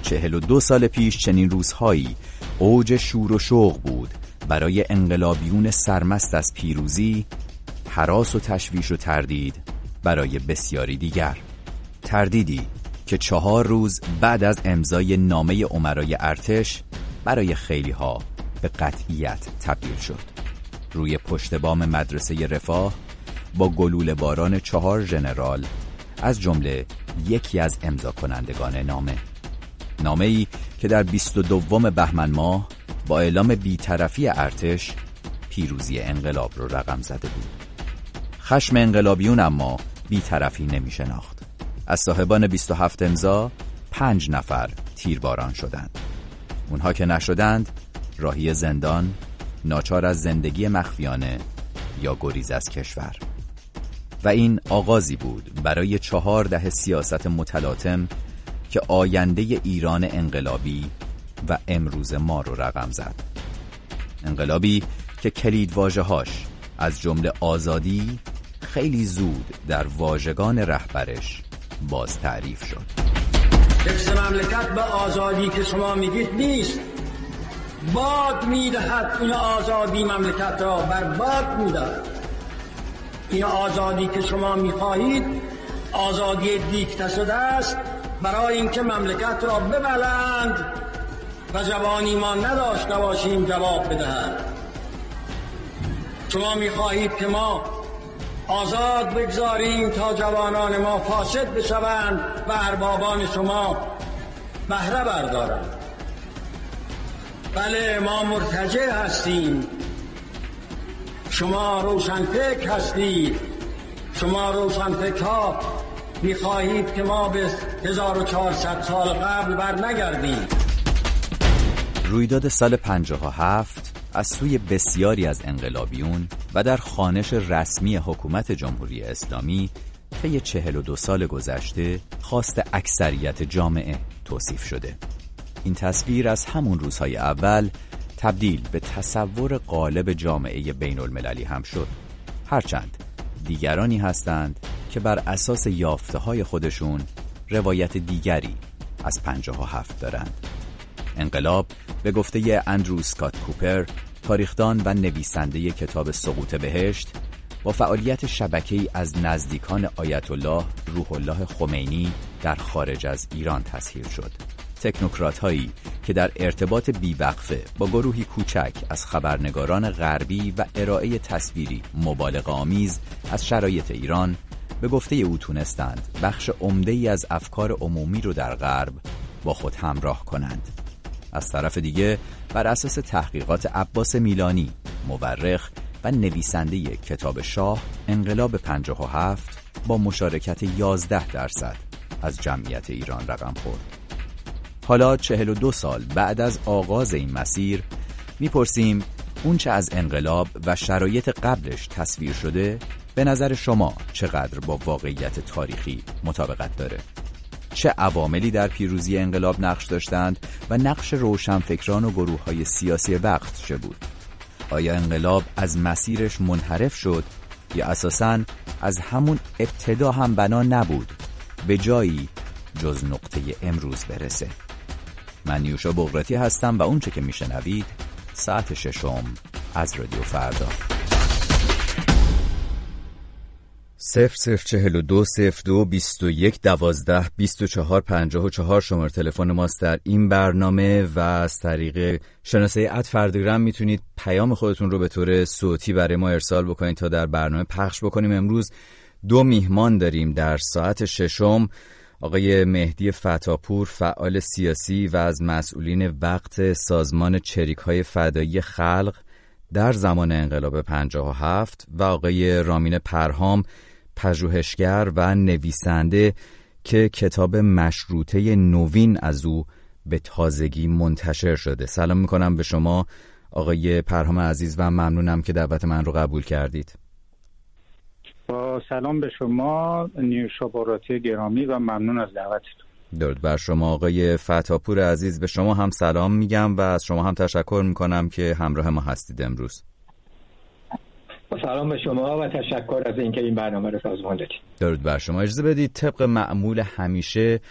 42 سال پیش چنین روزهایی اوج شور و شوق بود برای انقلابیون سرمست از پیروزی، هراس و تشویش و تردید برای بسیاری دیگر. تردیدی که 4 روز بعد از امضای نامه امرای ارتش برای خیلی‌ها به قطعیت تبدیل شد. روی پشت بام مدرسه رفاه با گلوله باران 4 ژنرال از جمله یکی از امضا کنندگان نامه‌ای که در 22 بهمن ماه با اعلام بی‌طرفی ارتش پیروزی انقلاب رو رقم زده بود. خشم انقلابیون اما بی‌طرفی نمی‌شناخت. از صاحبان 27 امضا 5 نفر تیرباران شدند. اونها که نشدند راهی زندان، ناچار از زندگی مخفیانه یا گریز از کشور. و این آغازی بود برای 4 دهه سیاست متلاطم که آینده ایران انقلابی و امروز ما رو رقم زد. انقلابی که کلیدواژه‌هاش از جمله آزادی خیلی زود در واژگان رهبرش باز تعریف شد. حفظ مملکت به آزادی که شما میگید نیست. باد میدهد این آزادی مملکت را برباد میدهد. این آزادی که شما میخواهید آزادی دیکته شده است برای اینکه مملکت را ببلند و جوانی ما نداشته باشیم جواب بدهند. شما میخواهید که ما آزاد بگذاریم تا جوانان ما فاسد بشوند و اربابان شما بهره بردارند. بله ما مرتجع هستیم، شما روشنفکر هستید، شما روشنفکرها میخواهید که ما به 1400 سال قبل برنگردیم. رویداد سال 57 از سوی بسیاری از انقلابیون و در خوانش رسمی حکومت جمهوری اسلامی طی 42 سال گذشته خواست اکثریت جامعه توصیف شده. این تصویر از همون روزهای اول تبدیل به تصور غالب جامعه بین المللی هم شد. هرچند دیگرانی هستند که بر اساس یافته‌های خودشون روایت دیگری از 57 دارند. انقلاب به گفته اندرو اسکات کوپر، تاریخدان و نویسنده کتاب سقوط بهشت، با فعالیت شبکه‌ای از نزدیکان آیت الله روح الله خمینی در خارج از ایران تسهیل شد. تکنوکرات هایی که در ارتباط بیوقفه با گروهی کوچک از خبرنگاران غربی و ارائه تصویری مبالغه آمیز از شرایط ایران به گفته او تونستند بخش عمده‌ای از افکار عمومی رو در غرب با خود همراه کنند. از طرف دیگه بر اساس تحقیقات عباس میلانی، مورخ و نویسنده کتاب شاه، انقلاب 57 با مشارکت 11% از جمعیت ایران رقم خورد. حالا 42 سال بعد از آغاز این مسیر میپرسیم اون چه از انقلاب و شرایط قبلش تصویر شده به نظر شما چقدر با واقعیت تاریخی مطابقت داره؟ چه عواملی در پیروزی انقلاب نقش داشتند و نقش روشنفکران و گروه‌های سیاسی وقت چه بود؟ آیا انقلاب از مسیرش منحرف شد یا اساساً از همون ابتدا هم بنا نبود به جایی جز نقطه امروز برسه؟ من نیوشا بغراتی هستم و اون چه که میشنوید ساعت 6 از رادیو فردا. 00420221122454 شماره تلفن ماست در این برنامه و از طریق شناسه @فردگرام میتونید پیام خودتون رو به طور صوتی برای ما ارسال بکنید تا در برنامه پخش بکنیم. امروز 2 میهمان داریم در ساعت 6. آقای مهدی فتاپور، فعال سیاسی و از مسئولین وقت سازمان چریک‌های فدایی خلق در زمان انقلاب 57 و آقای رامین پرهام، پژوهشگر و نویسنده که کتاب مشروطه نوین از او به تازگی منتشر شده. سلام میکنم به شما آقای پرهام عزیز و ممنونم که دعوت من رو قبول کردید. با سلام به شما نیوشا بغراتی گرامی و ممنون از دعوتتون. درود بر شما آقای فتاپور عزیز. به شما هم سلام میگم و از شما هم تشکر میکنم که همراه ما هستید امروز. سلام به شما و تشکر از اینکه این برنامه رو سازمان دادید. درود بر شما. اجازه بدید طبق معمول همیشه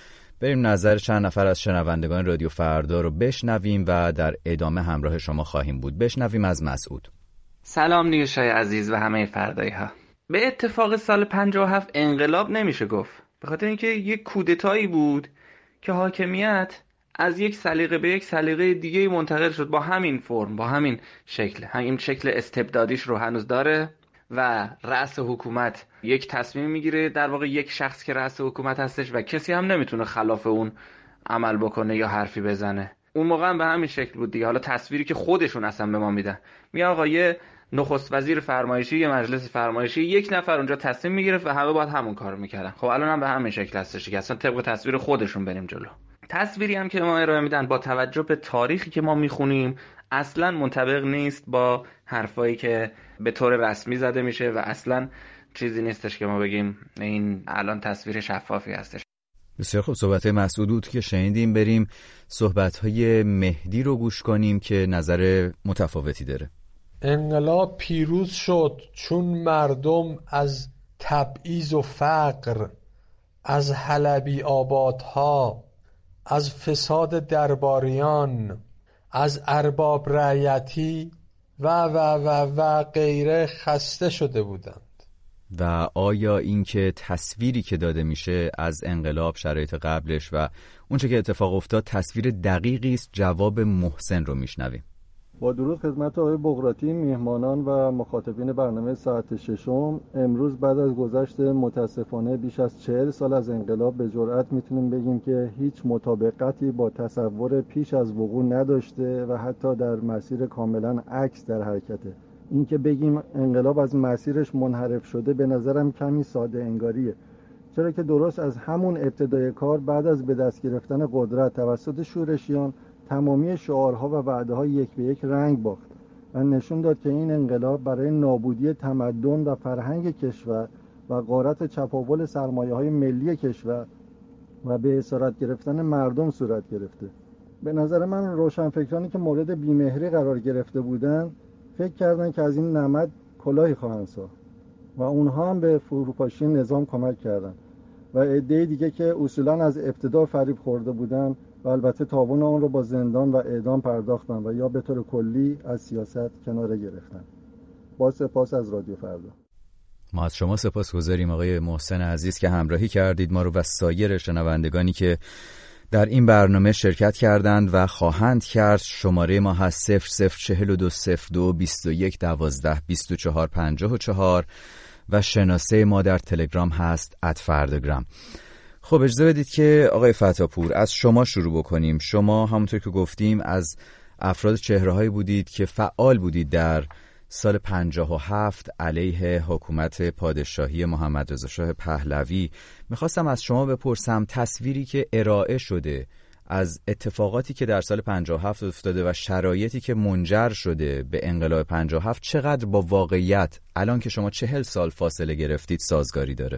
بریم نظر چند نفر از شنوندگان رادیو فردا رو بشنویم و در ادامه همراه شما خواهیم بود. بشنویم از مسعود. سلام نیوشای عزیز و همه فردایی ها. به اتفاق سال 57 انقلاب نمیشه گفت، به خاطر اینکه یک کودتایی بود که حاکمیت از یک سلیقه به یک سلیقه دیگه منتقل شد، با همین فرم، با همین شکل، همین شکل استبدادیش رو هنوز داره و رأس حکومت یک تصمیم میگیره، در واقع یک شخص که رأس حکومت هستش و کسی هم نمیتونه خلاف اون عمل بکنه یا حرفی بزنه. اون موقع هم به همین شکل بود دیگه. حالا تصویری که خودشون اصلا به ما میدن، میگه آقا یه نخست وزیر فرمایشی، یه مجلس فرمایشی، یک نفر اونجا تصمیم میگرفت و همه باید همون کارو میکردن. خب الان هم به همین شکل هستش که اصلا طبق تصویر خودشون بریم جلو. تصویری هم که ما ارائه میدن با توجه به تاریخی که ما میخونیم اصلا منطبق نیست با حرفایی که به طور رسمی زده میشه و اصلا چیزی نیستش که ما بگیم این الان تصویر شفافی هستش. بسیار خوب، صحبت‌های مسعود بود که شنیدیم. بریم صحبت‌های مهدی رو گوش کنیم که نظر متفاوتی داره. انقلاب پیروز شد چون مردم از تبعیض و فقر، از حلبی آبادها، از فساد درباریان، از ارباب رعیتی و غیره خسته شده بودند. و آیا این که تصویری که داده میشه از انقلاب، شرایط قبلش و اونچه که اتفاق افتاد تصویر دقیقی است؟ جواب محسن رو میشنویم. با درود خدمت آقای بغراتی، میهمانان و مخاطبین برنامه ساعت ششم. امروز بعد از گذشت متاسفانه بیش از 40 سال از انقلاب به جرئت میتونیم بگیم که هیچ مطابقتی با تصور پیش از وقوع نداشته و حتی در مسیر کاملا عکس در حرکته. این که بگیم انقلاب از مسیرش منحرف شده به نظرم کمی ساده انگاریه، چرا که درست از همون ابتدای کار بعد از به دست گرفتن قدرت توسط شورشیان تمامی شعارها و وعده‌ها یک به یک رنگ باخت و نشون داد که این انقلاب برای نابودی تمدن و فرهنگ کشور و غارت چپاول سرمایه‌های ملی کشور و به اسارت گرفتن مردم صورت گرفته. به نظر من روشنفکرانی که مورد بیمهری قرار گرفته بودند فکر کردند که از این نمد کلاهی خواهند ساخت و اونها هم به فروپاشی نظام کمک کردند و عده دیگه که اصولاً از ابتدا فریب خورده بودند و البته تاوان اون رو با زندان و اعدام پرداختن و یا به طور کلی از سیاست کناره گرفتن. با سپاس از رادیو فردا. ما از شما سپاسگزاریم آقای محسن عزیز که همراهی کردید ما رو و سایر شنوندگانی که در این برنامه شرکت کردند و خواهند کرد. شماره ما هست 004221122454 و شناسه ما در تلگرام هست @فرداگرام. خب اجازه بدید که آقای فتاپور از شما شروع بکنیم. شما همونطور که گفتیم از افراد چهره‌هایی بودید که فعال بودید در سال 57 علیه حکومت پادشاهی محمد رضا شاه پهلوی. میخواستم از شما بپرسم تصویری که ارائه شده از اتفاقاتی که در سال 57 افتاده و شرایطی که منجر شده به انقلاب 57 چقدر با واقعیت الان که شما 40 سال فاصله گرفتید سازگاری داره؟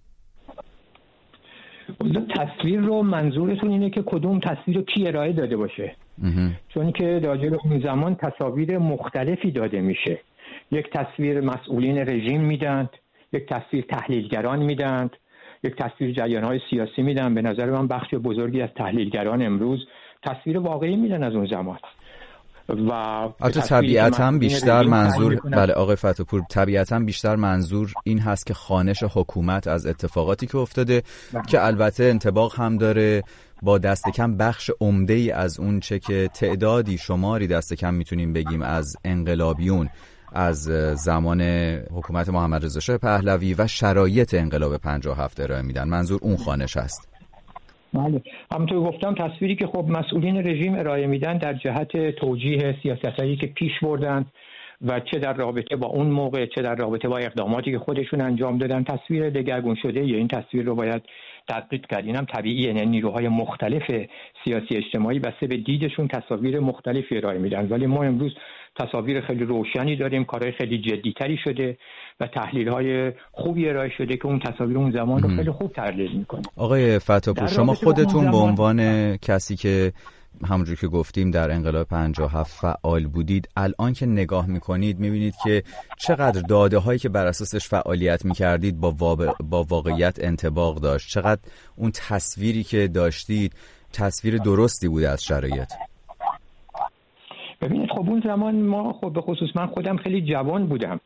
تصویر رو منظورتون اینه که کدوم تصویر رو کی ارائه داده باشه؟ چون که راجع به اون زمان تصاویر مختلفی داده میشه. یک تصویر مسئولین رژیم میدند، یک تصویر تحلیلگران میدند، یک تصویر جریان‌های سیاسی میدن. به نظر من بخش بزرگی از تحلیلگران امروز تصویر واقعی میدن از اون زمان و البته طبیعتاً بیشتر منظور بله آقای فتاپور طبیعتاً بیشتر منظور این هست که خوانش حکومت از اتفاقاتی که افتاده که البته انطباق هم داره با دست کم بخش عمده‌ای از اون چه که تعدادی شماری دست کم میتونیم بگیم از انقلابیون از زمان حکومت محمد رضا شاه پهلوی و شرایط انقلاب 57 ارائه میدن. منظور اون خوانش هست. بله، همونطور گفتم تصویری که خب مسئولین رژیم ارائه میدن در جهت توجیه سیاستایی که پیش بردن و چه در رابطه با اون موقع چه در رابطه با اقداماتی که خودشون انجام دادن تصویر دگرگون شده یا این تصویر رو باید تدقیق کرد. اینم طبیعیه، یعنی نیروهای مختلف سیاسی اجتماعی بسته به دیدشون تصاویر مختلفی ارائه میدن، ولی ما امروز تصاویر خیلی روشنی داریم، کارهای خیلی جدی‌تری شده و تحلیل‌های خوبی ارائه شده که اون تصاویر اون زمان رو خیلی خوب تحلیل می‌کنه. آقای فتاپور شما خودتون به عنوان کسی که همونجور که گفتیم در انقلاب 57 فعال بودید. الان که نگاه میکنید میبینید که چقدر داده هایی که بر اساسش فعالیت میکردید با واقعیت انطباق داشت، چقدر اون تصویری که داشتید تصویر درستی بوده از شرایط. ببینید خب اون زمان ما خب به خصوص من خودم خیلی جوان بودم،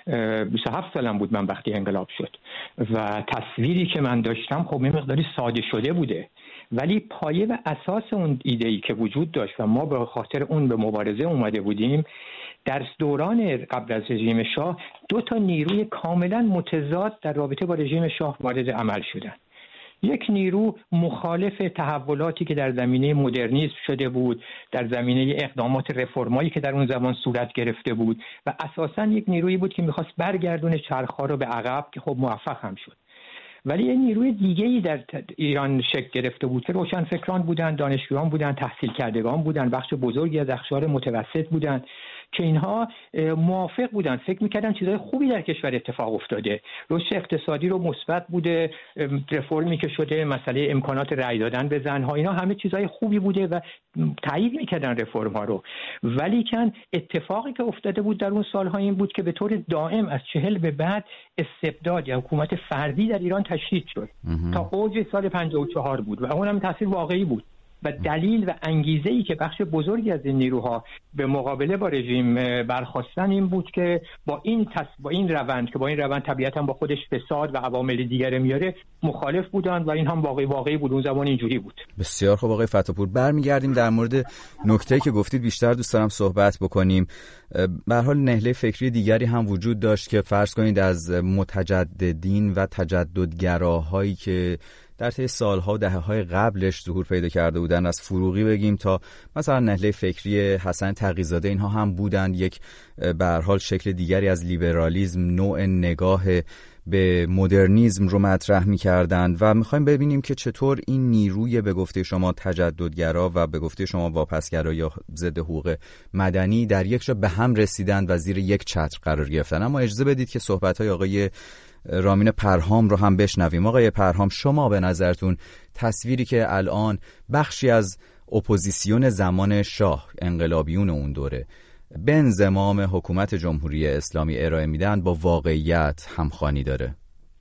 27 سالم بود من وقتی انقلاب شد و تصویری که من داشتم خب یه مقداری ساده شده بوده، ولی پایه و اساس اون ایده‌ای که وجود داشت و ما به خاطر اون به مبارزه اومده بودیم، در دوران قبل از رژیم شاه 2 نیروی کاملا متضاد در رابطه با رژیم شاه وارد عمل شدن. یک نیرو مخالف تحولاتی که در زمینه مدرنیسم شده بود، در زمینه اقدامات رفرمایی که در اون زمان صورت گرفته بود و اساساً یک نیرویی بود که می‌خواست برگردونه چرخ‌ها رو به عقب که خب موفق هم شد. ولی یه نیروی دیگه‌ای در ایران شکل گرفته بود که روشنفکران بودن، دانشجویان بودن، تحصیل کردگان بودن، بخش بزرگی از اقشار متوسط بودن که اینها موافق بودن، فکر می‌کردن چیزای خوبی در کشور اتفاق افتاده، رشد اقتصادی رو مثبت بوده، رفرمی که شده، مسئله امکانات رأی دادن به زن‌ها، اینا همه چیزای خوبی بوده و تایید می‌کردن رفرم‌ها رو. ولی کن اتفاقی که افتاده بود در اون سال‌ها این بود که به طور دائم از 40 به بعد استبداد یا حکومت فردی در ایران تشدید شد تا اوج سال 54 بود و اون هم تاثیر واقعی بود و دلیل و انگیزه‌ای که بخش بزرگی از این نیروها به مقابله با رژیم برخاستن این بود که با این روند طبیعتاً با خودش فساد و عوامل دیگر میاره مخالف بودن و این هم واقعی بود، اون زمان اینجوری بود. بسیار خوب آقای فتاپور، برمیگردیم در مورد نکته‌ای که گفتید بیشتر دوست دارم صحبت بکنیم. به هر حال نهله فکری دیگری هم وجود داشت که فرض کنید از متجددین و تجددگراهایی که در طی سالها و دهه‌های قبلش ظهور پیدا کرده بودن، از فروغی بگیم تا مثلا نهله فکری حسن تقی‌زاده، اینها هم بودن یک به هر حال شکل دیگری از لیبرالیسم، نوع نگاه به مدرنیسم رو مطرح می‌کردند و می‌خوایم ببینیم که چطور این نیروی به گفته شما تجددگرا و به گفته شما واپسگرا یا ضد حقوق مدنی در یک جا به هم رسیدند و زیر یک چتر قرار گرفتن. اما اجازه بدید که صحبت‌های آقای رامین پرهام رو هم بشنویم. آقای پرهام، شما به نظرتون تصویری که الان بخشی از اپوزیسیون زمان شاه، انقلابیون اون دوره، به انضمام حکومت جمهوری اسلامی ارائه میدن با واقعیت همخوانی داره؟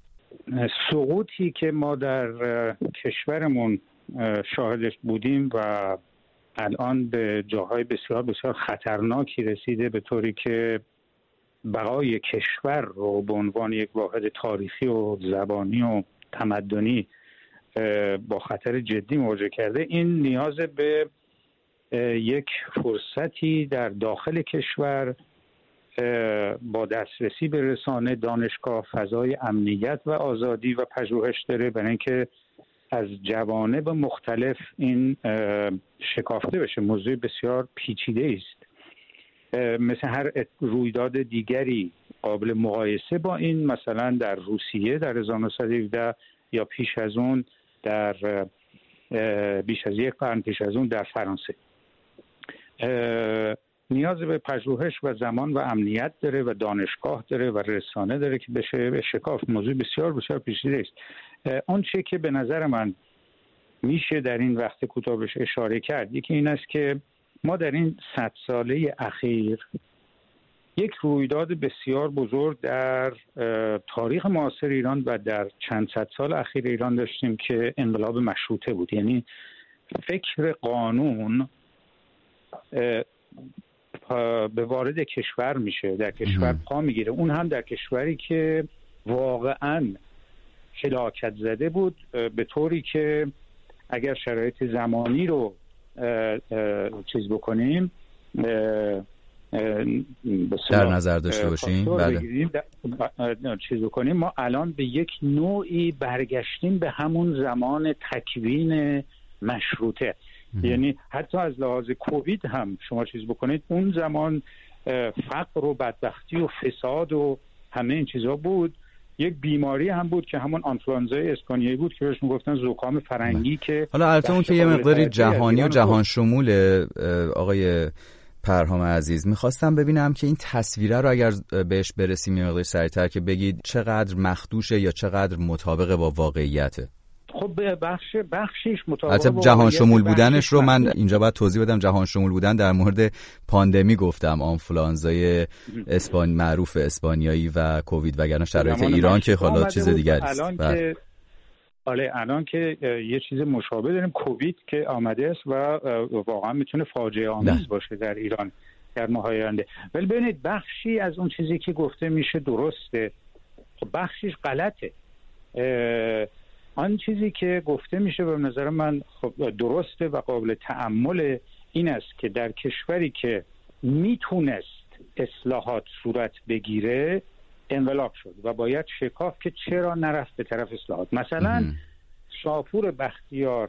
سقوطی که ما در کشورمون شاهدش بودیم و الان به جاهای بسیار بسیار خطرناکی رسیده، به طوری که بقای کشور رو به عنوان یک واحد تاریخی و زبانی و تمدنی با خطر جدی مواجه کرده، این نیاز به یک فرصتی در داخل کشور با دسترسی به رسانه، دانشگاه، فضای امنیت و آزادی و پژوهش داره، برای اینکه از جوانب مختلف این شکافته بشه. موضوع بسیار پیچیده است، مثل هر رویداد دیگری قابل مقایسه با این، مثلا در روسیه در 1917 یا پیش از اون در بیش از یک قرن پیش از اون در فرانسه. نیاز به پژوهش و زمان و امنیت داره و دانشگاه داره و رسانه داره که بشه به شکاف. موضوع بسیار بسیار پیچیده است. اون چه که به نظر من میشه در این وقت کوتاه بهش اشاره کرد، یکی این است که ما در این 100 ساله اخیر یک رویداد بسیار بزرگ در تاریخ معاصر ایران و در چند صد سال اخیر ایران داشتیم که انقلاب مشروطه بود. یعنی فکر قانون به وارد کشور میشه، در کشور پا میگیره، اون هم در کشوری که واقعاً هلاکت زده بود، به طوری که اگر شرایط زمانی رو چیز بکنیم، در نظر داشته باشیم، بله، چیز بکنیم، ما الان به یک نوعی برگشتیم به همون زمان تکوین مشروطه. یعنی حتی از لحاظ کووید هم شما چیز بکنید، اون زمان فقر و بدبختی و فساد و همه این چیزها بود. یک بیماری هم بود که همون آنفلوانزای اسپانیایی بود که بهش میگفتن زکام فرنگی، که حالا البته اون که یه مقداری جهانی و جهان شموله. آقای پرهام عزیز، میخواستم ببینم که این تصویره رو اگر بهش برسیم یه مقداری سریعتر که بگید چقدر مخدوشه یا چقدر مطابق با واقعیته. خب بخشیش مطابق البته جهان شمول بودنش رو من اینجا باید توضیح بدم. جهان شمول بودن در مورد پاندمی گفتم، آنفولانزای معروف اسپانیایی و کووید، وگرنه شرایط ایران که حالا چیز دیگری است. الان که یه چیز مشابه داریم، کووید که آمده است و واقعا میتونه فاجعه آمیز باشه در ایران در ماهای آینده. ولی ببینید بخشی از اون چیزی که گفته میشه درسته، بخشیش غلطه. آن چیزی که گفته میشه به نظر من خب درسته و قابل تأمل این است که در کشوری که میتونست اصلاحات صورت بگیره انقلاب شد و باید شکاف که چرا نرفت به طرف اصلاحات. مثلا شاپور بختیار،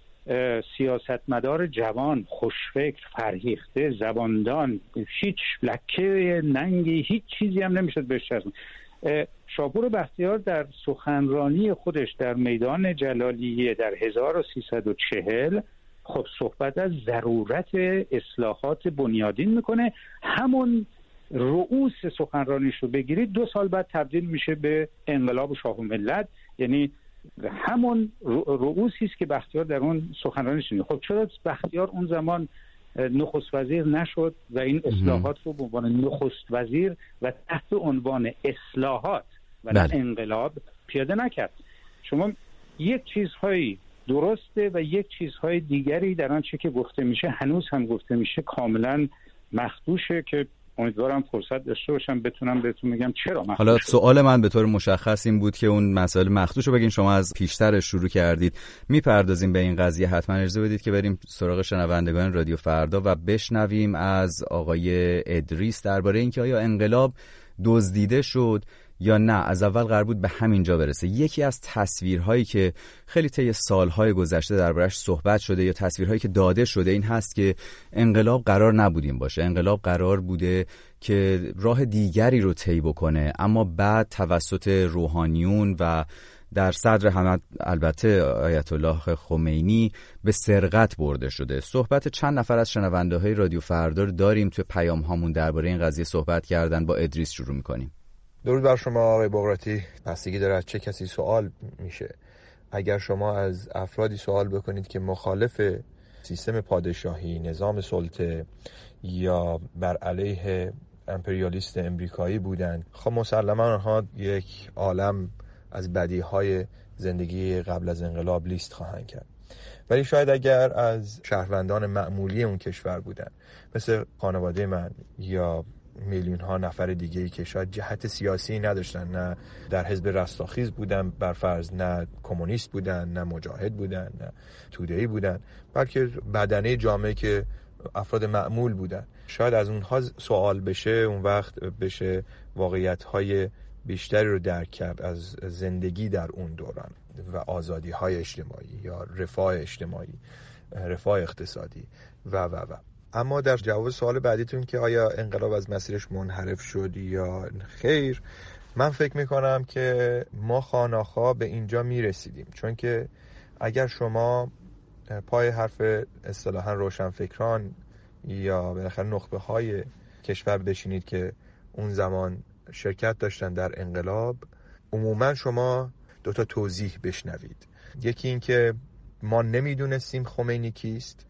سیاستمدار جوان، خوشفکر، فرهیخته، زباندان، هیچ لکه ننگی، هیچ چیزی هم نمیشد بهش چسبید. شاپور بختیار در سخنرانی خودش در میدان جلالیه در 1340 خب صحبت از ضرورت اصلاحات بنیادین میکنه. همون رؤوس سخنرانیش رو بگیرید 2 سال بعد تبدیل میشه به انقلاب شاه و ملت، یعنی همون رؤوسی است که بختیار در اون سخنرانی شنید. خب چرا بختیار اون زمان نخست وزیر نشد و این اصلاحات رو به عنوان نخست وزیر و تحت عنوان اصلاحات و نه انقلاب پیاده نکرد؟ شما یک چیزهایی درسته و یک چیزهای دیگری در آنچه که گفته میشه، هنوز هم گفته میشه، کاملا مخدوشه که امیدوارم فرصت داشته باشم بتونم بهتون بگم چرا مخدوش. حالا سوال من به طور مشخص این بود که اون مسائل مخدوش رو بگین، شما از پیشترش شروع کردید، میپردازیم به این قضیه. حتما اجازه بدید که بریم سراغ شنوندگان رادیو فردا و بشنویم از آقای ادریس درباره اینکه آیا انقلاب دزدیده شد یا نه، از اول قرار بود به همین جا برسه. یکی از تصویرهایی که خیلی طی سالهای گذشته دربارش صحبت شده یا تصویرهایی که داده شده این هست که انقلاب قرار نبودیم باشه، انقلاب قرار بوده که راه دیگری رو طی بکنه، اما بعد توسط روحانیون و در صدر همه البته آیت الله خمینی به سرقت برده شده. صحبت چند نفر از شنونده‌های رادیو فردا رو داریم، توی پیام هامون درباره این قضیه صحبت کردن. با ادریس شروع می‌کنیم. درود بر شما آقای بغراتی. بستگی داره از چه کسی سوال میشه. اگر شما از افرادی سوال بکنید که مخالف سیستم پادشاهی، نظام سلطه یا بر علیه امپریالیست امریکایی بودن، خب مسلما آنها یک عالم از بدیهای زندگی قبل از انقلاب لیست خواهند کرد. ولی شاید اگر از شهروندان معمولی اون کشور بودن، مثل خانواده من یا میلیون ها نفر دیگه‌ای که شاید جهت سیاسی نداشتن، نه در حزب رستاخیز بودن برفرض، نه کمونیست بودن، نه مجاهد بودن، نه توده‌ای بودن، بلکه بدنه جامعه که افراد معمول بودن، شاید از اونها سوال بشه، اون وقت بشه واقعیت‌های بیشتری رو درک کرد از زندگی در اون دوران و آزادی‌های اجتماعی یا رفاه اجتماعی، رفاه اقتصادی و. اما در جواب سوال بعدیتون که آیا انقلاب از مسیرش منحرف شد یا خیر، من فکر میکنم که ما خواه‌ناخواه به اینجا میرسیدیم. چون که اگر شما پای حرف اصطلاحاً روشنفکران یا بالاخره نخبه های کشور بشینید که اون زمان شرکت داشتن در انقلاب، عموما شما 2 تا توضیح بشنوید. یکی این که ما نمیدونستیم خمینی کیست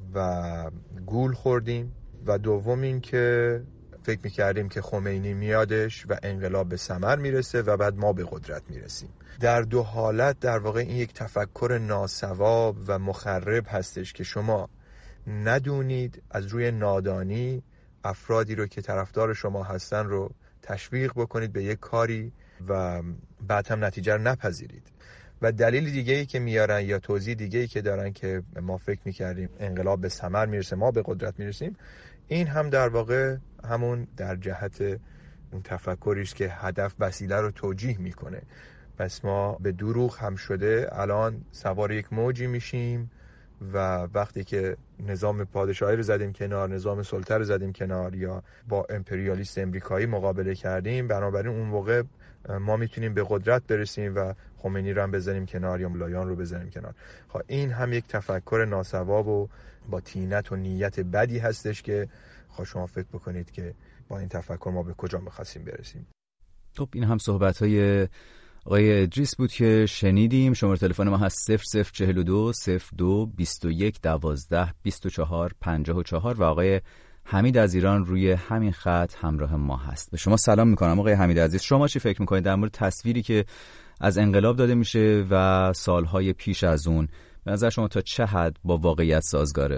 و گول خوردیم، و دوم این که فکر میکردیم که خمینی میادش و انقلاب به ثمر میرسه و بعد ما به قدرت میرسیم. در 2 حالت در واقع این یک تفکر ناصواب و مخرب هستش که شما ندونید، از روی نادانی افرادی رو که طرفدار شما هستن رو تشویق بکنید به یک کاری و بعد هم نتیجه رو نپذیرید. و دلیل دیگه‌ای که میارن یا توضیح دیگه‌ای که دارن که ما فکر می‌کردیم انقلاب به ثمر میرسه، ما به قدرت میرسیم، این هم در واقع همون در جهت اون تفکری است که هدف وسیله رو توجیه میکنه. پس ما به دروغ هم شده الان سوار یک موجی میشیم و وقتی که نظام پادشاهی رو زدیم کنار، نظام سلطه رو زدیم کنار یا با امپریالیست امریکایی مقابله کردیم، بنابراین اون موقع ما میتونیم به قدرت برسیم و خمینی رو هم بزنیم کنار یا ملایان رو بزنیم کنار. خب این هم یک تفکر ناصواب و با طینت و نیت بدی هستش که خب شما فکر بکنید که با این تفکر ما به کجا می‌خواستیم برسیم. خب این هم صحبت‌های آقای ادریس بود که شنیدیم. شماره تلفن ما هست 0042 02 21 12 24 54 و آقای حمید از ایران روی همین خط همراه ما هست. به شما سلام میکنم آقای حمید عزیز. شما چی فکر میکنید در مورد تصویری که از انقلاب داده میشه و سالهای پیش از اون؟ به نظر شما تا چه حد با واقعیت سازگاره؟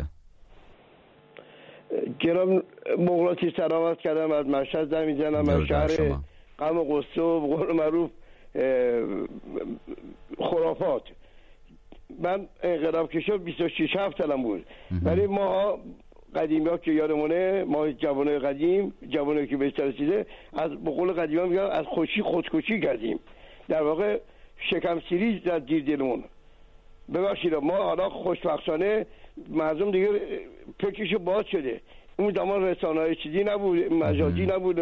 جناب بغراتی سلامت کردم، از مشهد زنگ میزنم، از شهر قم قصه و به قول معروف خرافات. من انقلاب که شد 26-7 سالم بود، ولی ما قدیمی ها که یادمونه، ما جوانای قدیم، جوانایی که بهتر رسیده، از به قول قدیمی ها میگن از خوشی خودکشی کردیم، در واقع شکم سیری در دیر دلمون. ببخشید ما حالا خوشبختانه مردم دیگه فکرشو باز شده. اون زمان رسانه‌های چیزی نبود، مجازی نبود،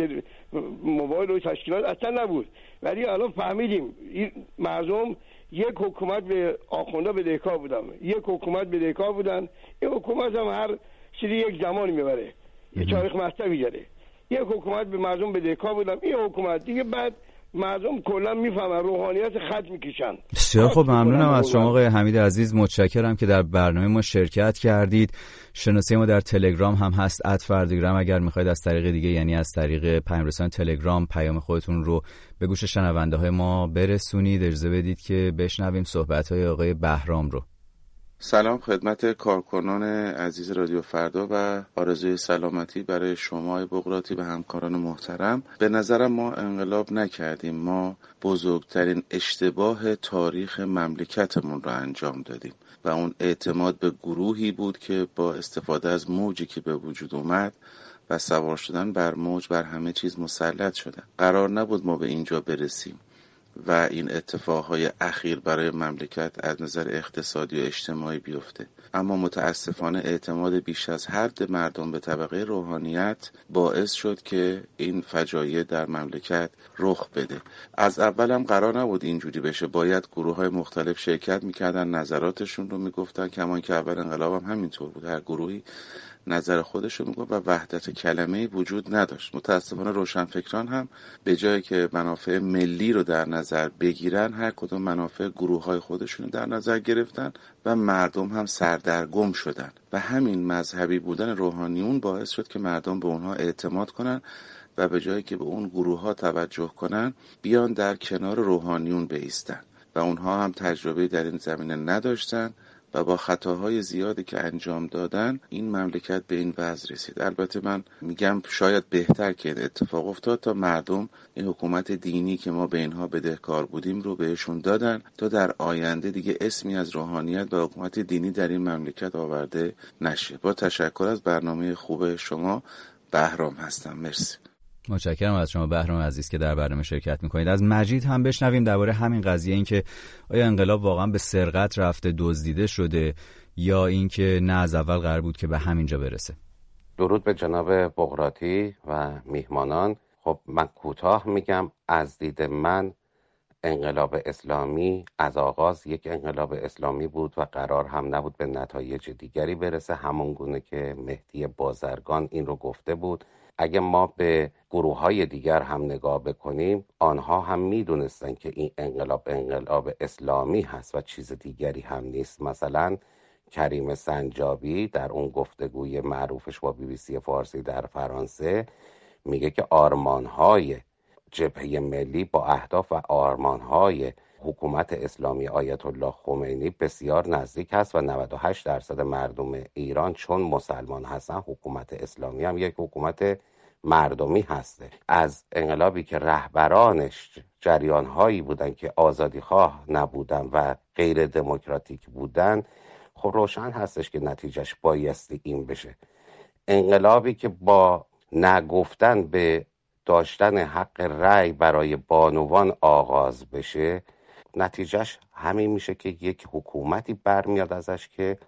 موبایل و تشکیلات اصلا نبود، ولی الان فهمیدیم این مردم یک حکومت به آخونده بدهکار بودن، یک حکومت بدهکار بودن. این حکومت هم هر چیزی یک زمانی میبره، یه تاریخ مستوی داره. یک حکومت به مردم بدهکار بودن، این حکومت دیگه بعد مردم کلا میفهمن، روحانیت خط میکشن. بسیار خب، ممنونم از شما آقای حمید عزیز، متشکرم که در برنامه ما شرکت کردید. شناسه ما در تلگرام هم هست @فردگرام، اگر میخواید از طریق دیگه، یعنی از طریق پیام رسان تلگرام، پیام خودتون رو به گوش شنونده های ما برسونید. اجازه بدید که بشنویم صحبت های آقای بهرام رو. سلام خدمت کارکنان عزیز رادیو فردا و آرزوی سلامتی برای شما بغراتی و همکاران محترم. به نظرم ما انقلاب نکردیم، ما بزرگترین اشتباه تاریخ مملکتمون را انجام دادیم و اون اعتماد به گروهی بود که با استفاده از موجی که به وجود اومد و سوار شدن بر موج بر همه چیز مسلط شدن. قرار نبود ما به اینجا برسیم و این اتفاقهای اخیر برای مملکت از نظر اقتصادی و اجتماعی بیفته، اما متاسفانه اعتماد بیش از حد مردم به طبقه روحانیت باعث شد که این فجایع در مملکت رخ بده. از اول هم قرار نبود اینجوری بشه، باید گروه‌های مختلف شرکت میکردن، نظراتشون رو میگفتن، کمان که اول انقلاب هم همینطور بود، هر گروهی نظر خودش رو میگفت و وحدت کلمه‌ای وجود نداشت. متاسفانه روشنفکران هم به جایی که منافع ملی رو در نظر بگیرن، هر کدوم منافع گروه‌های خودشون رو در نظر گرفتن و مردم هم سردرگم شدن و همین مذهبی بودن روحانیون باعث شد که مردم به اونها اعتماد کنن و به جایی که به اون گروه‌ها توجه کنن، بیان در کنار روحانیون بایستن و اونها هم تجربه در این زمینه نداشتن و با خطاهای زیادی که انجام دادن این مملکت به این وضع رسید. البته من میگم شاید بهتر که این اتفاق افتاد تا مردم این حکومت دینی که ما به اینها بدهکار بودیم رو بهشون دادن تا در آینده دیگه اسمی از روحانیت و حکومت دینی در این مملکت آورده نشه. با تشکر از برنامه خوب شما، بهرام هستم. مرسی. متشکرم از شما بهرام عزیز که در برنامه شرکت میکنید. از مجید هم بشنویم درباره همین قضیه، این که آیا انقلاب واقعا به سرقت رفته، دزدیده شده، یا اینکه نه از اول قرار بود که به همینجا برسه. درود به جناب بغراتی و میهمانان. خب من کوتاه میگم، از دید من انقلاب اسلامی از آغاز یک انقلاب اسلامی بود و قرار هم نبود به نتایج دیگری برسه، همون گونه که مهدی بازرگان این رو گفته بود. اگه ما به گروه‌های دیگر هم نگاه بکنیم، آنها هم می‌دونستن که این انقلاب اسلامی هست و چیز دیگری هم نیست. مثلا کریم سنجابی در اون گفتگوی معروفش با BBC فارسی در فرانسه میگه که آرمان‌های جبهه ملی با اهداف و آرمان‌های حکومت اسلامی آیت الله خمینی بسیار نزدیک هست و 98% مردم ایران چون مسلمان هستن، حکومت اسلامی هم یک حکومت مردمی هسته. از انقلابی که رهبرانش جریان‌هایی بودن که آزادیخواه نبودن و غیر دموکراتیک بودن، خب روشن هستش که نتیجهش بایستی این بشه. انقلابی که با نگفتن به داشتن حق رأی برای بانوان آغاز بشه، نتیجهش همین میشه که یک حکومتی برمیاد ازش که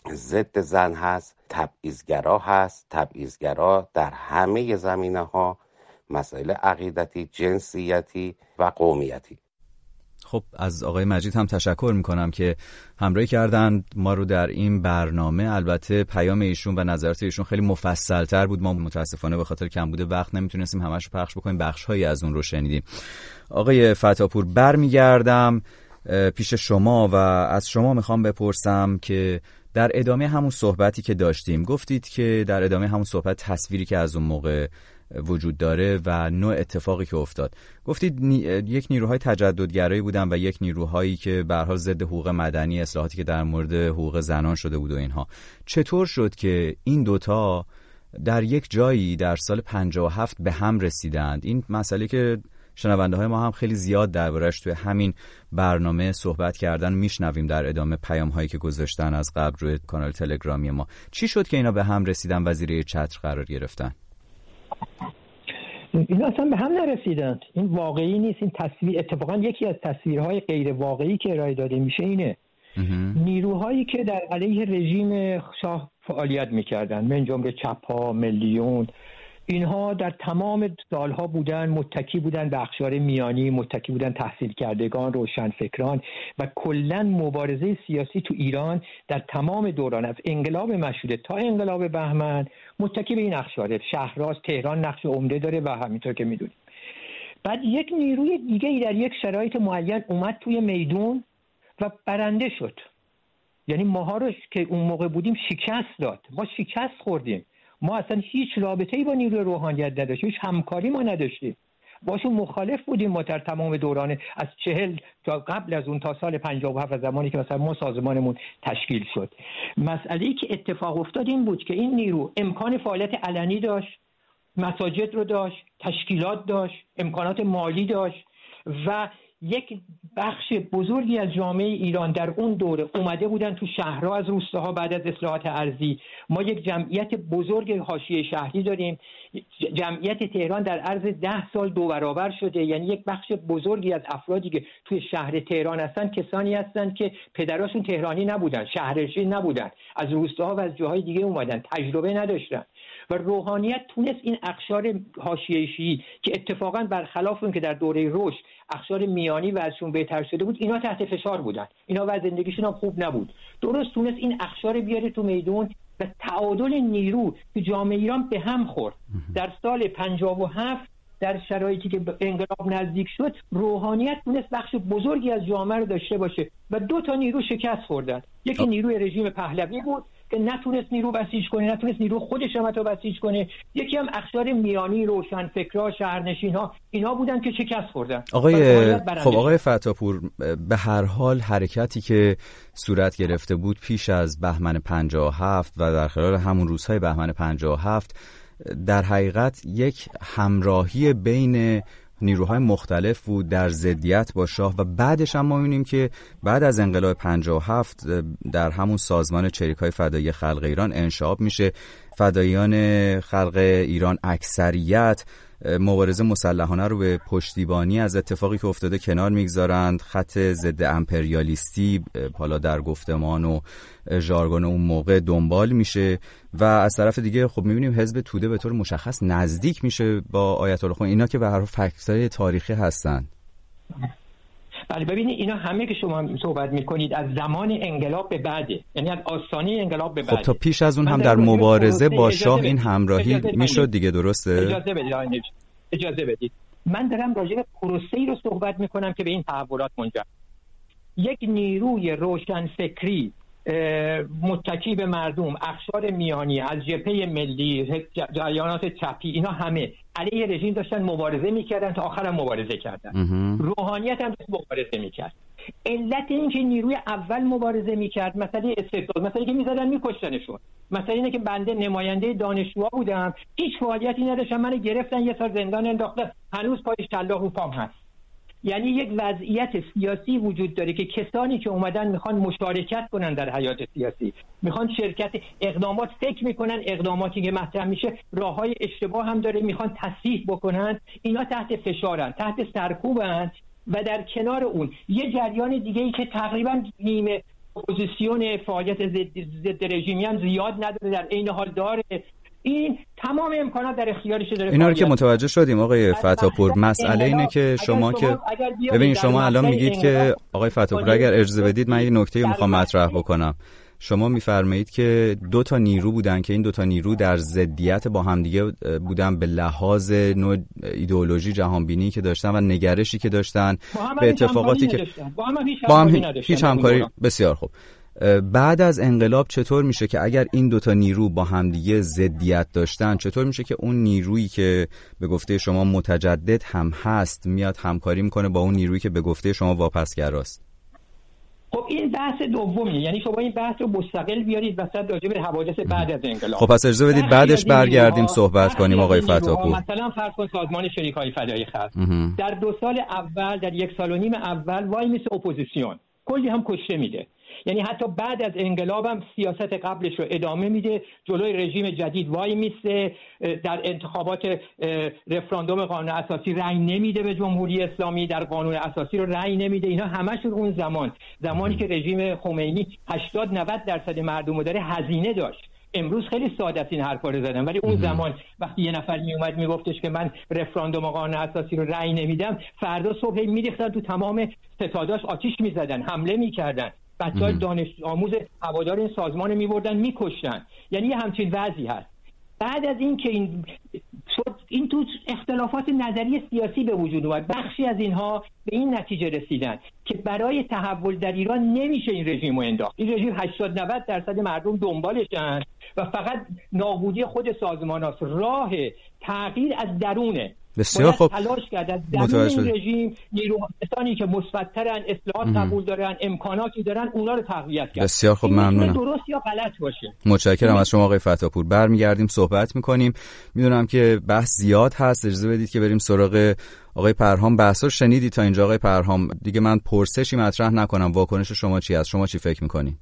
ضد زن هست، تبعیض‌گرا هست، تبعیض‌گرا در همه زمینه‌ها، مسائل عقیدتی، جنسیتی و قومیتی. خب از آقای مجید هم تشکر میکنم که همراهی کردن ما رو در این برنامه. البته پیام ایشون و نظرات ایشون خیلی مفصل‌تر بود، ما متاسفانه به خاطر کمبود وقت نمیتونستیم همش رو پخش بکنیم، بخش‌هایی از اون رو شنیدیم. آقای فتاپور برمیگردم پیش شما و از شما میخوام بپرسم که در ادامه همون صحبتی که داشتیم گفتید که در ادامه همون صحبت تصویری که از اون موقع وجود داره و نوع اتفاقی که افتاد، گفتید یک نیروهای تجددگرایی بودن و یک نیروهایی که به هر حال ضد حقوق مدنی، اصلاحاتی که در مورد حقوق زنان شده بود و اینها. چطور شد که این دوتا در یک جایی در سال 57 به هم رسیدند؟ این مسئله که شنونده های ما هم خیلی زیاد دربارش توی همین برنامه صحبت کردن، میشنویم در ادامه پیام هایی که گذاشتن از قبل روی کانال تلگرامی ما. چی شد که اینا به هم رسیدن و زیر چتر قرار گرفتن؟ اینا اصلا به هم نرسیدند. این واقعی نیست. این تصویر اتفاقا یکی از تصویرهای غیر واقعی که ارائه داده میشه اینه. نیروهایی که در علیه رژیم شاه فعالیت میکردن، من جمله چپ‌ها، ملیون، اینها در تمام سالها بودن متکی بودن به اقشار میانی، متکی بودن تحصیل کردگان، روشنفکران و کلا مبارزه سیاسی تو ایران در تمام دوران از انقلاب مشروطه تا انقلاب بهمن متکی به این اقشار. شهرراست تهران نقش عمده داره و همینطور که میدونید. بعد یک نیروی دیگه در یک شرایط معین اومد توی میدون و برنده شد. یعنی ماها رو که اون موقع بودیم شکست داد. ما شکست خوردیم. ما اصلا هیچ رابطه‌ای با نیروی روحانیت نداشتیم، هیچ همکاری ما نداشتیم، باشون مخالف بودیم. ما در تمام دوران از 40 تا قبل از اون تا سال 57 زمانی که مثلا ما سازمانمون تشکیل شد، مسئله‌ای که اتفاق افتاد این بود که این نیرو امکان فعالیت علنی داشت، مساجد رو داشت، تشکیلات داشت، امکانات مالی داشت و یک بخش بزرگی از جامعه ایران در اون دوره اومده بودن تو شهرها از روستاها بعد از اصلاحات ارضی. ما یک جمعیت بزرگ حاشیه شهری داریم. جمعیت تهران در عرض 10 سال 2 برابر شده. یعنی یک بخش بزرگی از افرادی که توی شهر تهران هستن کسانی هستند که پدراشون تهرانی نبودن، شهرنشین نبودن، از روستاها و از جاهای دیگه اومدن، تجربه نداشتن و روحانیت تونست این اقشار حاشیه شیعی که اتفاقا برخلاف اون که در دوره رشد اقشار میانی وضعشون بهتر شده بود، اینا تحت فشار بودن، اینا وضع زندگیشون هم خوب نبود، درست تونست این اقشار بیاره تو میدون و تعادل نیرو تو جامعه ایران به هم خورد. در سال 57 در شرایطی که انقلاب نزدیک شد، روحانیت تونست بخش بزرگی از جامعه رو داشته باشه و 2 تا نیرو شکست خوردن. یکی نیروی رژیم پهلوی بود که نتونست نیرو بسیج کنه، نتونست نیرو خودش هم بسیج کنه. یکی هم اقشار میانی، روشنفکرها، شهرنشین‌ها، اینا بودن که شکست خوردن. آقای فتاپور، به هر حال حرکتی که صورت گرفته بود پیش از بهمن 57 و در خلال همون روزهای بهمن 57 در حقیقت یک همراهی بین نیروهای مختلف بود در ضدیت با شاه و بعدش هم ما می‌بینیم که بعد از انقلاب 57 در همون سازمان چریک‌های فدایی خلق ایران انشعاب میشه. فداییان خلق ایران اکثریت مبارزه مسلحانه رو به پشتیبانی از اتفاقی که افتاده کنار میگذارند. خط ضد امپریالیستی حالا در گفتمان و ژارگون اون موقع دنبال میشه و از طرف دیگه خب میبینیم حزب توده به طور مشخص نزدیک میشه با آیت الله خمینی. اینا که به هر حال فکت‌های تاریخی هستن. بله ببینید اینا همه که شما صحبت میکنید از زمان انقلاب به بعده، یعنی از آستانه انقلاب به بعده. خب تا پیش از اون هم در مبارزه با شاه این همراهی میشد دیگه، درسته؟ اجازه بدید من دارم راجع به پروسه‌ای رو صحبت میکنم که به این تحولات منجر. یک نیروی روشنفکری متکی به مردم، اقشار میانی از جبهه ملی، جریانات چپی، اینا همه علیه رژیم داشتن مبارزه میکردن تا آخر هم مبارزه کردن. روحانیت هم داشت مبارزه میکرد. علت این که نیروی اول مبارزه میکرد مسئله استقلال، مسئله که میزدن میکشتنشون، مسئله اینه که بنده نماینده دانشجوها بودم، هیچ فعالیتی نداشتم، منو گرفتن 1 سال زندان انداختن، هنوز پایش طلا رو پام هست. یعنی یک وضعیت سیاسی وجود داره که کسانی که اومدن میخوان مشارکت کنن در حیات سیاسی، میخوان شرکت اقدامات، فکر میکنن اقداماتی که مطرح میشه راههای اشتباه هم داره، میخوان تصحیح بکنن، اینا تحت فشارن، تحت سرکوبن و در کنار اون یه جریان دیگه‌ای که تقریبا نیمه اپوزیسیون فعالیت ضد رژیمی هم زیاد نداره، در عین حال داره، این تمام امکانات در اختیارش داره. اینا رو که متوجه شدیم آقای فتاپور. مسئله اینه که شما که ببینید شما الان میگید که آقای فتاپور اگر اجازه بدید من یه نکته میخوام مطرح بکنم. شما میفرمایید که 2 تا نیرو بودن که این 2 تا نیرو در ضدیت با همدیگه بودن به لحاظ نوع ایدئولوژی جهانبینی که داشتن و نگرشی که داشتن به اتفاقاتی که با هم هیچ همکاری. بسیار خوب. بعد از انقلاب چطور میشه که اگر این 2 تا نیرو با همدیگه ضدیت داشتن، چطور میشه که اون نیرویی که به گفته شما متجدد هم هست میاد همکاری میکنه با اون نیرویی که به گفته شما واپسگراست؟ خب این بحث دومیه، یعنی شما این بحث رو مستقل بیارید وسط راجع به حوادث بعد از انقلاب. خب پس اجازه بدید بعدش برگردیم صحبت کنیم آقای فتاپور. مثلا فرض کن سازمان شریکای فدایی خلق در 2 سال اول، در 1 سال و نیم اول وای میسه اپوزیسیون، کلی هم کشته میده. یعنی حتی بعد از انقلاب هم سیاست قبلش رو ادامه میده، جلوی رژیم جدید وای میسته، در انتخابات رفراندوم قانون اساسی رأی نمیده به جمهوری اسلامی، در قانون اساسی رو رأی نمیده. اینا همشون اون زمانی که رژیم خمینی 80-90% مردم رو داره هزینه داشت. امروز خیلی ساده است این حرفا رو زدن، ولی اون زمان وقتی یه نفر میومد میگفتش که من رفراندوم قانون اساسی رو رأی نمیدم، فردا صبح میریختن تو تمام ستاداش، آتش میزدن، حمله میکردن، بچه‌های دانش آموز هوادار این سازمان میبردن میکشتن. یعنی همچین وضعی هست. بعد از این که این تو اختلافات نظری سیاسی به وجود اومد، بخشی از اینها به این نتیجه رسیدن که برای تحول در ایران نمیشه این رژیم رو انداخت. این رژیم 80-90% مردم دنبالشن و فقط نابودی خود سازمان هاست. راه تغییر از درونه. بسیار خوب. تلاش کرد از درون این رژیم نیروهایی که مثبت‌ترن، اصلاحات قبول دارن، امکاناتی دارن، اونا رو تقویت کرد. بسیار خوب، ممنونم. درست یا غلط باشه. متشکرم از شما آقای فتاپور. برمیگردیم صحبت می‌کنیم. میدونم که بحث زیاد هست، اجازه بدید که بریم سراغ آقای پرهام. بحثو شنیدید تا اینجا آقای پرهام، دیگه من پرسشی مطرح نکنم. واکنش شما چی است؟ شما چی فکر می‌کنید؟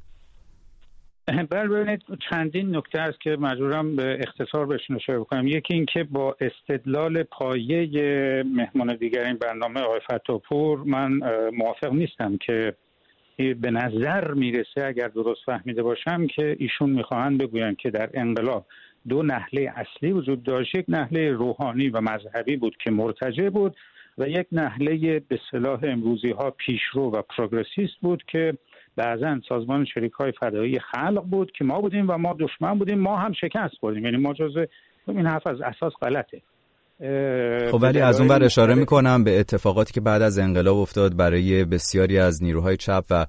ببینید چندین نکته است که مجبورم به اختصار بهشون اشاره بکنم. یکی این که با استدلال پایه مهمان دیگر این برنامه آقای فتاپور من موافق نیستم که به نظر میرسه، اگر درست فهمیده باشم، که ایشون میخواهند بگویند که در انقلاب 2 نحله اصلی وجود داشت. یک نحله روحانی و مذهبی بود که مرتجع بود و یک نحله به اصطلاح امروزی ها پیشرو و پروگرسیست بود که بعضا سازمان شریکای فدایی خلق بود که ما بودیم و ما دشمن بودیم، ما هم شکست بردیم. یعنی ما جزء این حرف از اساس غلطه. خب ولی از اون ور اشاره میکنم به اتفاقاتی که بعد از انقلاب افتاد برای بسیاری از نیروهای چپ و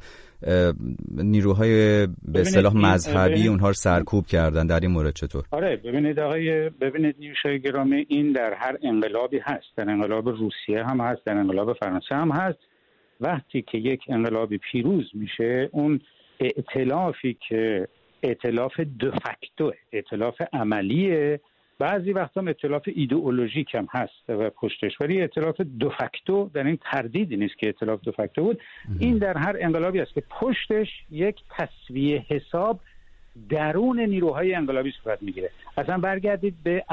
نیروهای به اصطلاح مذهبی، اونها رو سرکوب کردن. در این مورد چطور؟ آره ببینید نیوشای گرامی، این در هر انقلابی هست. در انقلاب روسیه هم هست، در انقلاب فرانسه هم هست. وقتی که یک انقلابی پیروز میشه، اون ائتلافی که ائتلاف دفکتو، ائتلاف عملیه، بعضی وقتا هم ائتلاف ایدئولوژیک هم هست و پشتش، ولی ائتلاف دفکتو در این تردیدی نیست که ائتلاف دفکتو بود. این در هر انقلابی است که پشتش یک تسویه حساب درون نیروهای انقلابی صورت میگیره. اصلا برگردید به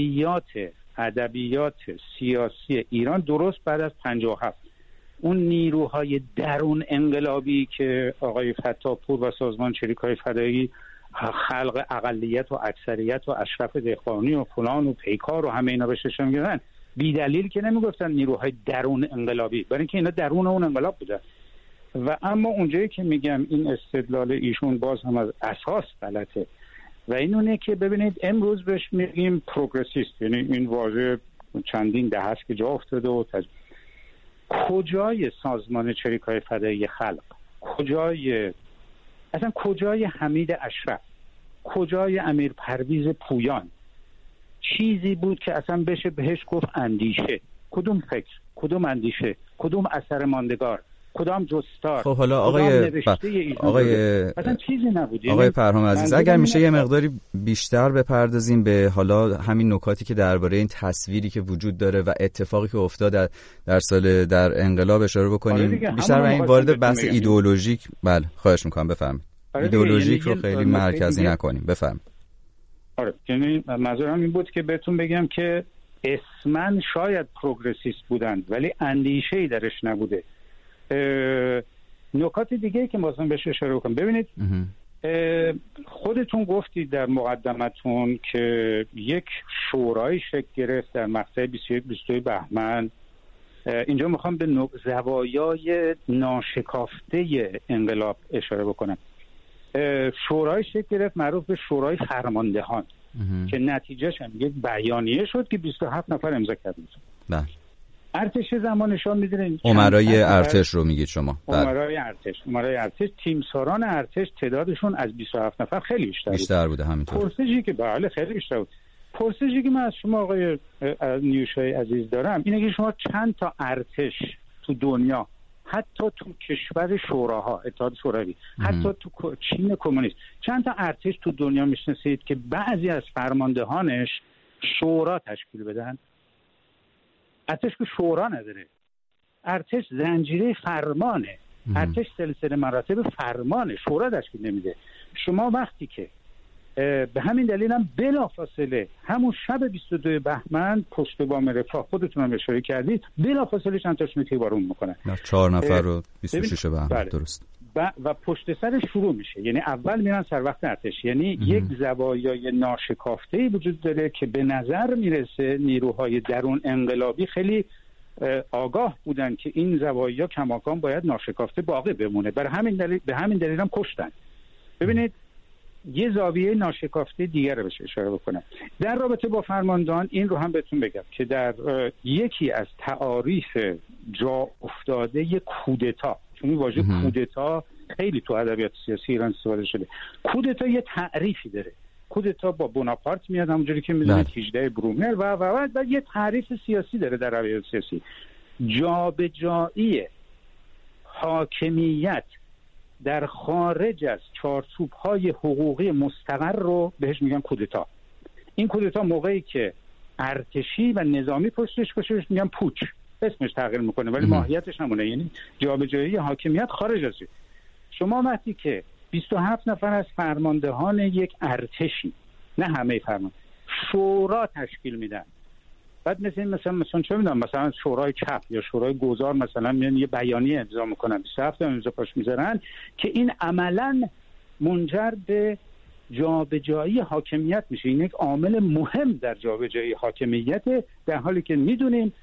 ادبیات سیاسی ایران درست بعد از 57، اون نیروهای درون انقلابی که آقای فتاپور و سازمان شریکای فدایی خلق اقلیت و اکثریت و اشرف دهقانی و فلان و پیکار و همه اینا بهش نشون میدن، بی دلیل که نمیگفتن نیروهای درون انقلابی، برای اینکه اینا درون اون انقلاب بودن. و اما اونجایی که میگم این استدلال ایشون باز هم از اساس غلطه و اینونه که ببینید امروز بهش میگیم پروگرسیست، یعنی این واژه چندین دهه است که جا افتاده و کجای سازمان شریکای فدایی خلق، کجای حمید اشرف، کجای امیر پرویز پویان چیزی بود که اصلا بشه بهش گفت اندیشه؟ کدوم فکر، کدوم اندیشه، کدوم اثر ماندگار، کدام جستار؟ خب حالا آقای اصلا چیزی نبود. آقای پرهام عزیز، اگر میشه یه مقداری بیشتر بپردازیم به حالا همین نکاتی که درباره این تصویری که وجود داره و اتفاقی که افتاد در انقلاب اشاره بکنیم. بیشتر این وارد بحث ایدئولوژیک. بله خواهش میکنم بفرمایید. ایدئولوژیک رو خیلی مرکزی نکنیم. بفرمایید. آره، یعنی منظورم این بود که بهتون بگم که اسماً شاید پروگرسیست بودن ولی اندیشه‌ای درش نبوده. نکات دیگه که مثلا بهش اشاره کنم، ببینید خودتون گفتید در مقدمتون که یک شورای شکل گرفت در مقطع 21-22 بهمن. اینجا میخوام به زوایای ناشکافته انقلاب اشاره بکنم. شورای شکل گرفت معروف به شورای فرماندهان که نتیجهش هم یک بیانیه شد که 27 نفر امضا کردن. بله. ارتش زمانشان میدونید امرای ارتش رو میگید شما؟ امرای ارتش تیمساران ارتش تعدادشون از 27 نفر خیلی بیشتر بوده. همینطور پرسشی که بله خیلی بیشتر بود. پرسشی که من از شما آقای نیوشای عزیز دارم اینه که شما چند تا ارتش تو دنیا، حتی تو کشور شوراها، اتحاد شوروی، حتی تو چین کمونیست، چند تا ارتش تو دنیا میشناسید که بعضی از فرماندهانش شورا تشکیل بدن؟ ارتش که شورا نداره. ارتش زنجیره فرمانه. ارتش سلسله مراتب فرمانه، شورا تشکیل نمیده. شما وقتی که به همین دلیل هم بلافاصله همون شب 22 بهمن پشت بام رفاه، خودتون هم اشاره کردید، بلافاصله چند تاشون تیربارون میکنن. 4 نفر رو 26 بهمن. درست. و پشت سر شروع میشه. یعنی اول میرن سر وقت ارتش. یعنی یک زوایای ناشکافته‌ای وجود داره که به نظر میرسه نیروهای درون انقلابی خیلی آگاه بودن که این زوایا کماکان باید ناشکافته باقی بمونه. به همین دلیل هم کشتن. ببینید یه زاویه ناشکافته دیگر رو بشه اشاره بکنم در رابطه با فرماندهان. این رو هم بهتون بگم که در یکی از تعاریف جا افتاده کودتا، چون این واژه کودتا خیلی تو ادبیات سیاسی ایران استفاده شده. کودتا یه تعریفی داره. کودتا با بوناپارت میاد، همونجوری که میدونید 18 برومر و یه تعریف سیاسی داره در ادبیات سیاسی. جابجایی حاکمیت در خارج از چارچوب‌های حقوقی مستقر رو بهش میگن کودتا. این کودتا موقعی که ارتشی و نظامی پشتش باشه بهش میگن پوچ. اسمش تغییر میکنه ولی ماهیتش همونه، یعنی جابجایی حاکمیت خارج از. شما وقتی که 27 نفر از فرماندهان یک ارتشی، نه همه فرمان، شورا تشکیل میدن، بعد مثلا چه میدونم مثلا شورای چپ یا شورای گذار مثلا میان یه بیانیه امضا میکنن، 27 امضا پاش میذارن که این عملاً منجر به جابجایی حاکمیت میشه. این یک عامل مهم در جابجایی حاکمیت، در حالی که میدونیم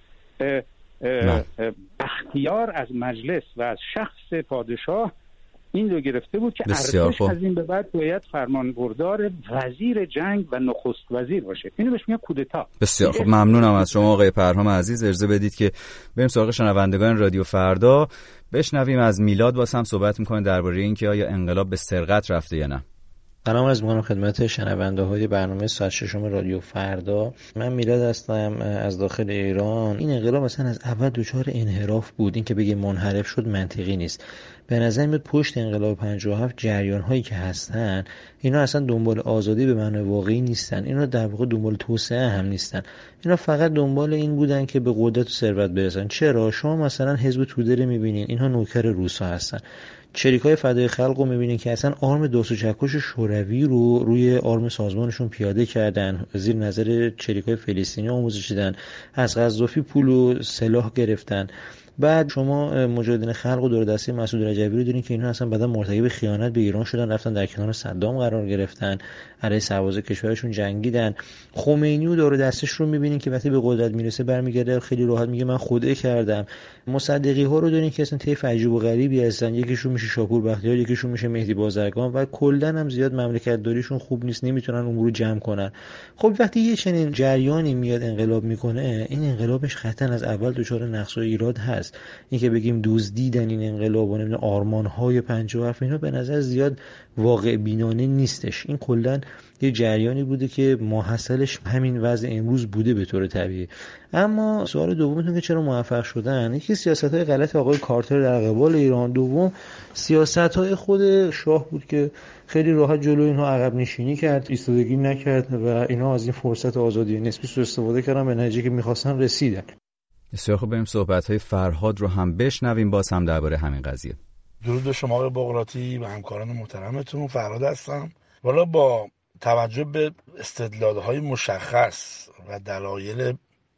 اختیار از مجلس و از شخص پادشاه این رو گرفته بود که ارتش از این به بعد باید فرمانبردار وزیر جنگ و نخست وزیر باشه. اینو بهش میگن کودتا. بسیار خب، ممنونم از شما آقای پرهام عزیز. اجازه بدید که بریم سراغ شنوندگان رادیو فردا. بشنویم از میلاد. واسه هم صحبت میکنه درباره اینکه آیا انقلاب به سرقت رفته یا نه. سلام عرض می‌کنم خدمت شنونده‌های برنامه ساعت 6 رادیو فردا. من میلاد هستم از داخل ایران. این انقلاب مثلا از اول دچار انحراف بود. این که بگه منحرف شد منطقی نیست. به نظر میاد پشت انقلاب 57 جریان‌هایی که هستن اینا اصلا دنبال آزادی به معنای واقعی نیستن. اینا در واقع دنبال توسعه هم نیستن. اینا فقط دنبال این بودن که به قدرت و ثروت برسن. چرا؟ شما مثلا حزب توده رو می‌بینین، اینها نوکر روس‌ها هستن. چریکای فدای خلق رو می‌بینین که اصلا آرم داس و چکش شوروی رو روی آرم سازمانشون پیاده کردن، زیر نظر چریکای فلسطینی آموزش دیدن، از قذافی پول و سلاح گرفتن. بعد شما مجاهدین خلق و دور دسته مسعود رجوی رو دارین که اینا اصلا بعدا مرتکب خیانت به ایران شدن، رفتن در کنار صدام قرار گرفتن، علیه سرباز کشورشون جنگیدن. خمینی و دور دستش رو می‌بینین که وقتی به قدرت میرسه برمیگرده خیلی راحت میگه من خودعه کردم. مصدقی ها رو دارین که اصلا طیف عجیب و غریبی هستن، یکیشون میشه شاپور بختیار، یکیشون میشه مهدی بازرگان و کلا هم زیاد مملکت داریشون خوب نیست، نمیتونن امور رو جمع کنن. خب وقتی یه چنین جریانی میاد انقلاب میکنه، این انقلابش قطعا از اول دچار نقص و ایراد هست. این که بگیم دزدیدن این انقلاب و نمیدونم آرمان‌های 57 اینا به نظر زیاد واقع بینانه نیستش. این کلا یه جریانی بوده که ماحصلش همین وضع امروز بوده به طور طبیعی. اما سوال دومتون که چرا موفق شدن، یکی سیاست‌های غلط آقای کارتر در قبال ایران، دوم سیاست‌های خود شاه بود که خیلی راحت جلو اینها عقب نشینی کرد، ایستادگی نکرد و اینا از این فرصت آزادی نسبی سوء استفاده کردن، به نتیجه که می‌خواستن رسیدن. بسیار خوب، بریم صحبت‌های فرهاد رو هم بشنویم باز هم درباره همین قضیه. درود به شما آقای بغراتی و همکاران محترمتون. فرهاد هستم. والا با توجه به استدلال‌های مشخص و دلایل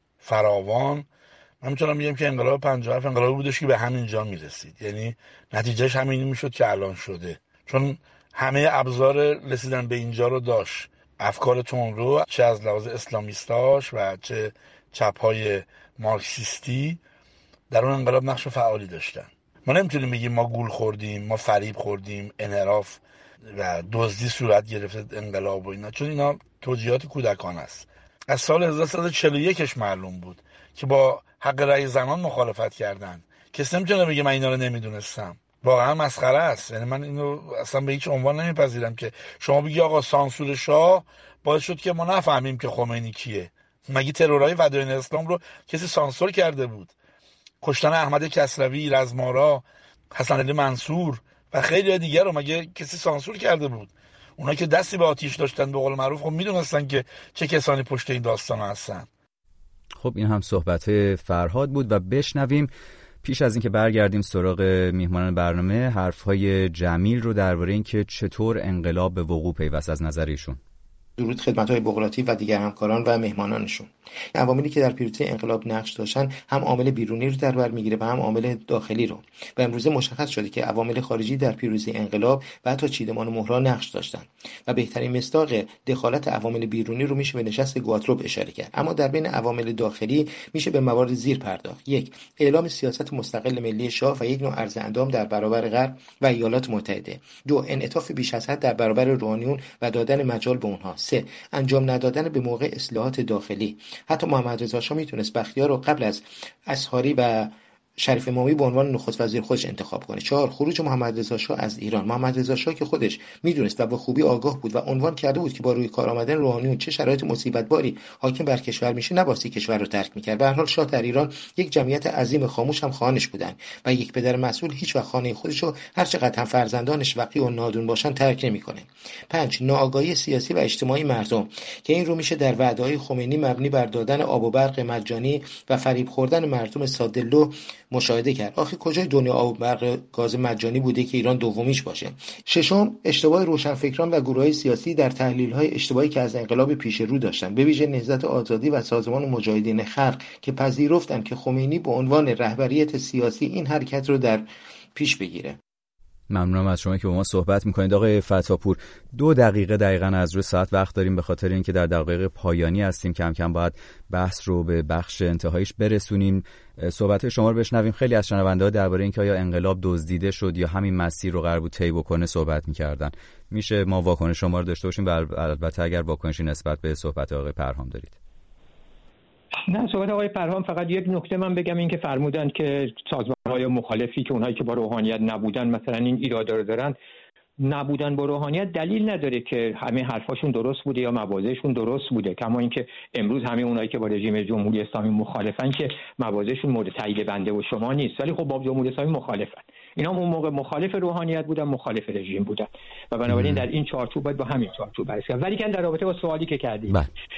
فراوان من میتونم بگم که انقلاب 57 انقلابی بودش که به همین جا میرسید، یعنی نتیجهش همین میشد که الان شده. چون همه ابزار رسیدن به اینجا رو داشت، افکار تندرو، چه از لحاظ اسلامیستاش و چه چپ‌های مارکسیستی در اون انقلاب نقش فعالی داشتن. ما نمیتونیم بگیم ما گول خوردیم، ما فریب خوردیم، انحراف و دزدی صورت گرفته انقلاب و اینا، چون اینا توجیهات کودکان است. از سال 1341 معلوم بود که با حق رأی زنان مخالفت کردن. کسی نمیتونه بگه من اینا رو نمیدونستم. واقعا مسخره است. یعنی من اینو اصلا به هیچ عنوان نمیپذیرم که شما بگی آقا سانسور شاه باعث شد که ما نفهمیم که خمینی کیه. مگه ترورهای فدایین اسلام رو کسی سانسور کرده بود؟ کشتن احمد کسروی، رزمارا، حسن علی منصور و خیلی دیگر رو مگه کسی سانسور کرده بود؟ اونا که دستی به آتیش داشتن به قول معروف، خب میدونستن که چه کسانی پشت این داستان هستن. خب این هم صحبت فرهاد بود و بشنویم پیش از اینکه برگردیم سراغ میهمانان برنامه حرفهای جمیل رو درباره اینکه چطور انقلاب به وقوع پیوست از نظر ایشون. درود خدمت‌های بقراطی و دیگر همکاران و مهمانانشون. عواملی که در پیروزی انقلاب نقش داشتن هم عامل بیرونی رو در بر میگیره و هم عامل داخلی رو. و امروزه مشخص شده که عوامل خارجی در پیروزی انقلاب و حتی چیدمان مهرها نقش داشتن و بهترین مصداق دخالت عوامل بیرونی رو میشه به نشست گواتروپ اشاره کرد. اما در بین عوامل داخلی میشه به موارد زیر پرداخت. 1. اعلام سیاست مستقل ملی شاه و یک نوع عرض اندام در برابر غرب و ایالات متحده. 2. انعطاف بیش از حد در برابر روحانیون و دادن مجال به اونها. 3. انجام ندادن به موقع اصلاحات داخلی. حتی محمد رضا شاه میتونست بختیار رو قبل از اصحاری و شریف امامی به عنوان نخست وزیر خودش انتخاب کنه. 4. خروج محمد رضا شاه از ایران. محمد رضا شاه که خودش میدونست و به خوبی آگاه بود و عنوان کرده بود که با روی کار آمدن روحانیون چه شرایط مصیبتباری حاکم بر کشور میشه، نباستی کشور رو ترک میکرد. به هر حال شاه در ایران یک جمعیت عظیم خاموش هم خواهانش بودن و یک پدر مسئول هیچ وقت خانه خودش رو هر چقدر هم فرزندانش وقیح و نادون باشن ترک نمیکنه. 5. ناآگاهی سیاسی و اجتماعی مردم که این رو میشه در وعده‌های خمینی مبنی بر دادن آب و برق مجانی و فریب خوردن مردم ساده‌لو مشاهده کرد. آخه کجای دنیا آب و برق گاز مجانی بوده که ایران دومیش باشه؟ 6. اشتباه روشنفکران و گروه‌های سیاسی در تحلیل‌های اشتباهی که از انقلاب پیش رو داشتن، به ویژه نهضت آزادی و سازمان مجاهدین خلق که پذیرفتند که خمینی به عنوان رهبریت سیاسی این حرکت رو در پیش بگیره. ممنونم از شما که با ما صحبت میکنید. آقای فتاپور 2 دقیقه دقیقاً از روی ساعت وقت داریم، به خاطر اینکه در دقایق پایانی هستیم کم کم باید بحث رو به بخش انتهاییش برسونیم. صحبت شما رو بشنویم. خیلی از شنونده‌ها درباره اینکه آیا انقلاب دزدیده شد یا همین مسیر رو قرار بود طی بکنه صحبت میکردن. میشه ما واکنش شما رو داشته باشیم؟ البته اگر واکنشی نسبت به صحبت آقای پرهام دارید. نه، صحبت آقای پرهام فقط یک نکته من بگم، این که فرمودن که سازمان‌های مخالفی که اونهایی که با روحانیت نبودن مثلا این ایرادا رو دارن، نبودن با روحانیت دلیل نداره که همه حرفاشون درست بوده یا مواضعشون درست بوده. کما اینکه امروز همه اونایی که با رژیم جمهوری اسلامی مخالفن که مواضعشون مورد تایید بنده و شما نیست، ولی خب با جمهوری اسلامی مخالفن. اینا اون موقع مخالف روحانیت بودن، مخالف رژیم بودن و بنابراین در این چارچوب باید با همین چارچوب بررسی کرد. ولی که در رابطه با سوالی که کردید،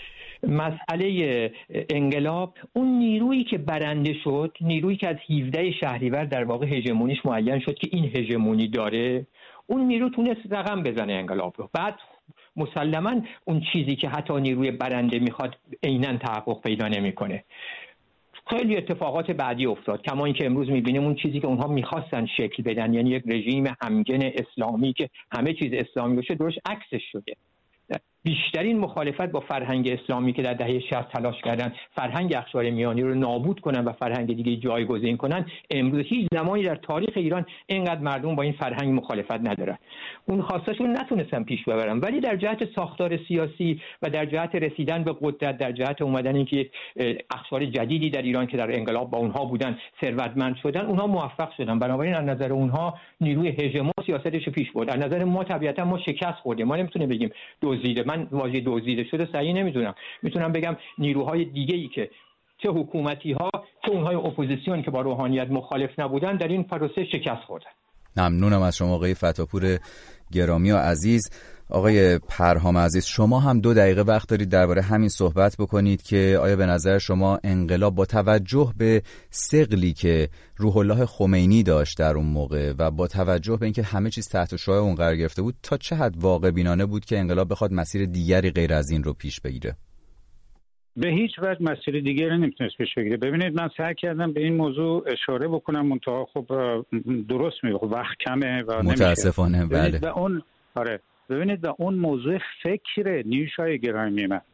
مسئله انقلاب، اون نیرویی که برنده شد، نیرویی که از 17 شهریور در واقع هژمونیش معین شد که این هژمونی داره، اون نیرو تونست رقم بزنه انقلاب رو. بعد مسلماً اون چیزی که حتی نیروی برنده میخواد عیناً تحقق پیدا نمیکنه. خیلی اتفاقات بعدی افتاد، کما اینکه امروز میبینیم اون چیزی که اونها میخواستن شکل بدن، یعنی یک رژیم همگن اسلامی که همه چیز اسلامی باشه، درش عکسش شده. بیشترین مخالفت با فرهنگ اسلامی که در دهه 60 تلاش کردن فرهنگ اقشار میانی رو نابود کنن و فرهنگ دیگه جایگزین کنن، امروز هیچ زمانی در تاریخ ایران اینقدر مردم با این فرهنگ مخالفت ندارن. اون خواستشون نتونستن پیش ببرن، ولی در جهت ساختار سیاسی و در جهت رسیدن به قدرت، در جهت اومدن اینکه اقشار جدیدی در ایران که در انقلاب با اونها بودن ثروتمند شدن، اونها موفق شدن. بنابراین از نظر اونها نیروی هژمون سیاستش پیش برد. از نظر ما طبیعتا ما شکست خوردیم. ما نمیتونیم بگیم دزدیده. من واژه دزدیده شده صحیح نمیدونم. میتونم بگم نیروهای دیگه‌ای که چه حکومتی ها چه اونهای اپوزیسیون که با روحانیت مخالف نبودن در این پروسه شکست خوردن. ممنونم از شما آقای فتاپور گرامی و عزیز. آقای پرهام عزیز، شما هم 2 دقیقه وقت دارید درباره همین صحبت بکنید که آیا به نظر شما انقلاب با توجه به ثقلی که روح الله خمینی داشت در اون موقع و با توجه به اینکه همه چیز تحت شعاع اون قرار گرفته بود، تا چه حد واقع بینانه بود که انقلاب بخواد مسیر دیگری غیر از این رو پیش بگیره؟ به هیچ وجه مسیر دیگری نمیتونست پیش بگیره. ببینید، من سعی کردم به این موضوع اشاره بکنم، منتها خب درست میگه، وقت کمه و متاسفانه. بله. و اون آره ببینید و اون موضوع فکر نیوشای گرامی من،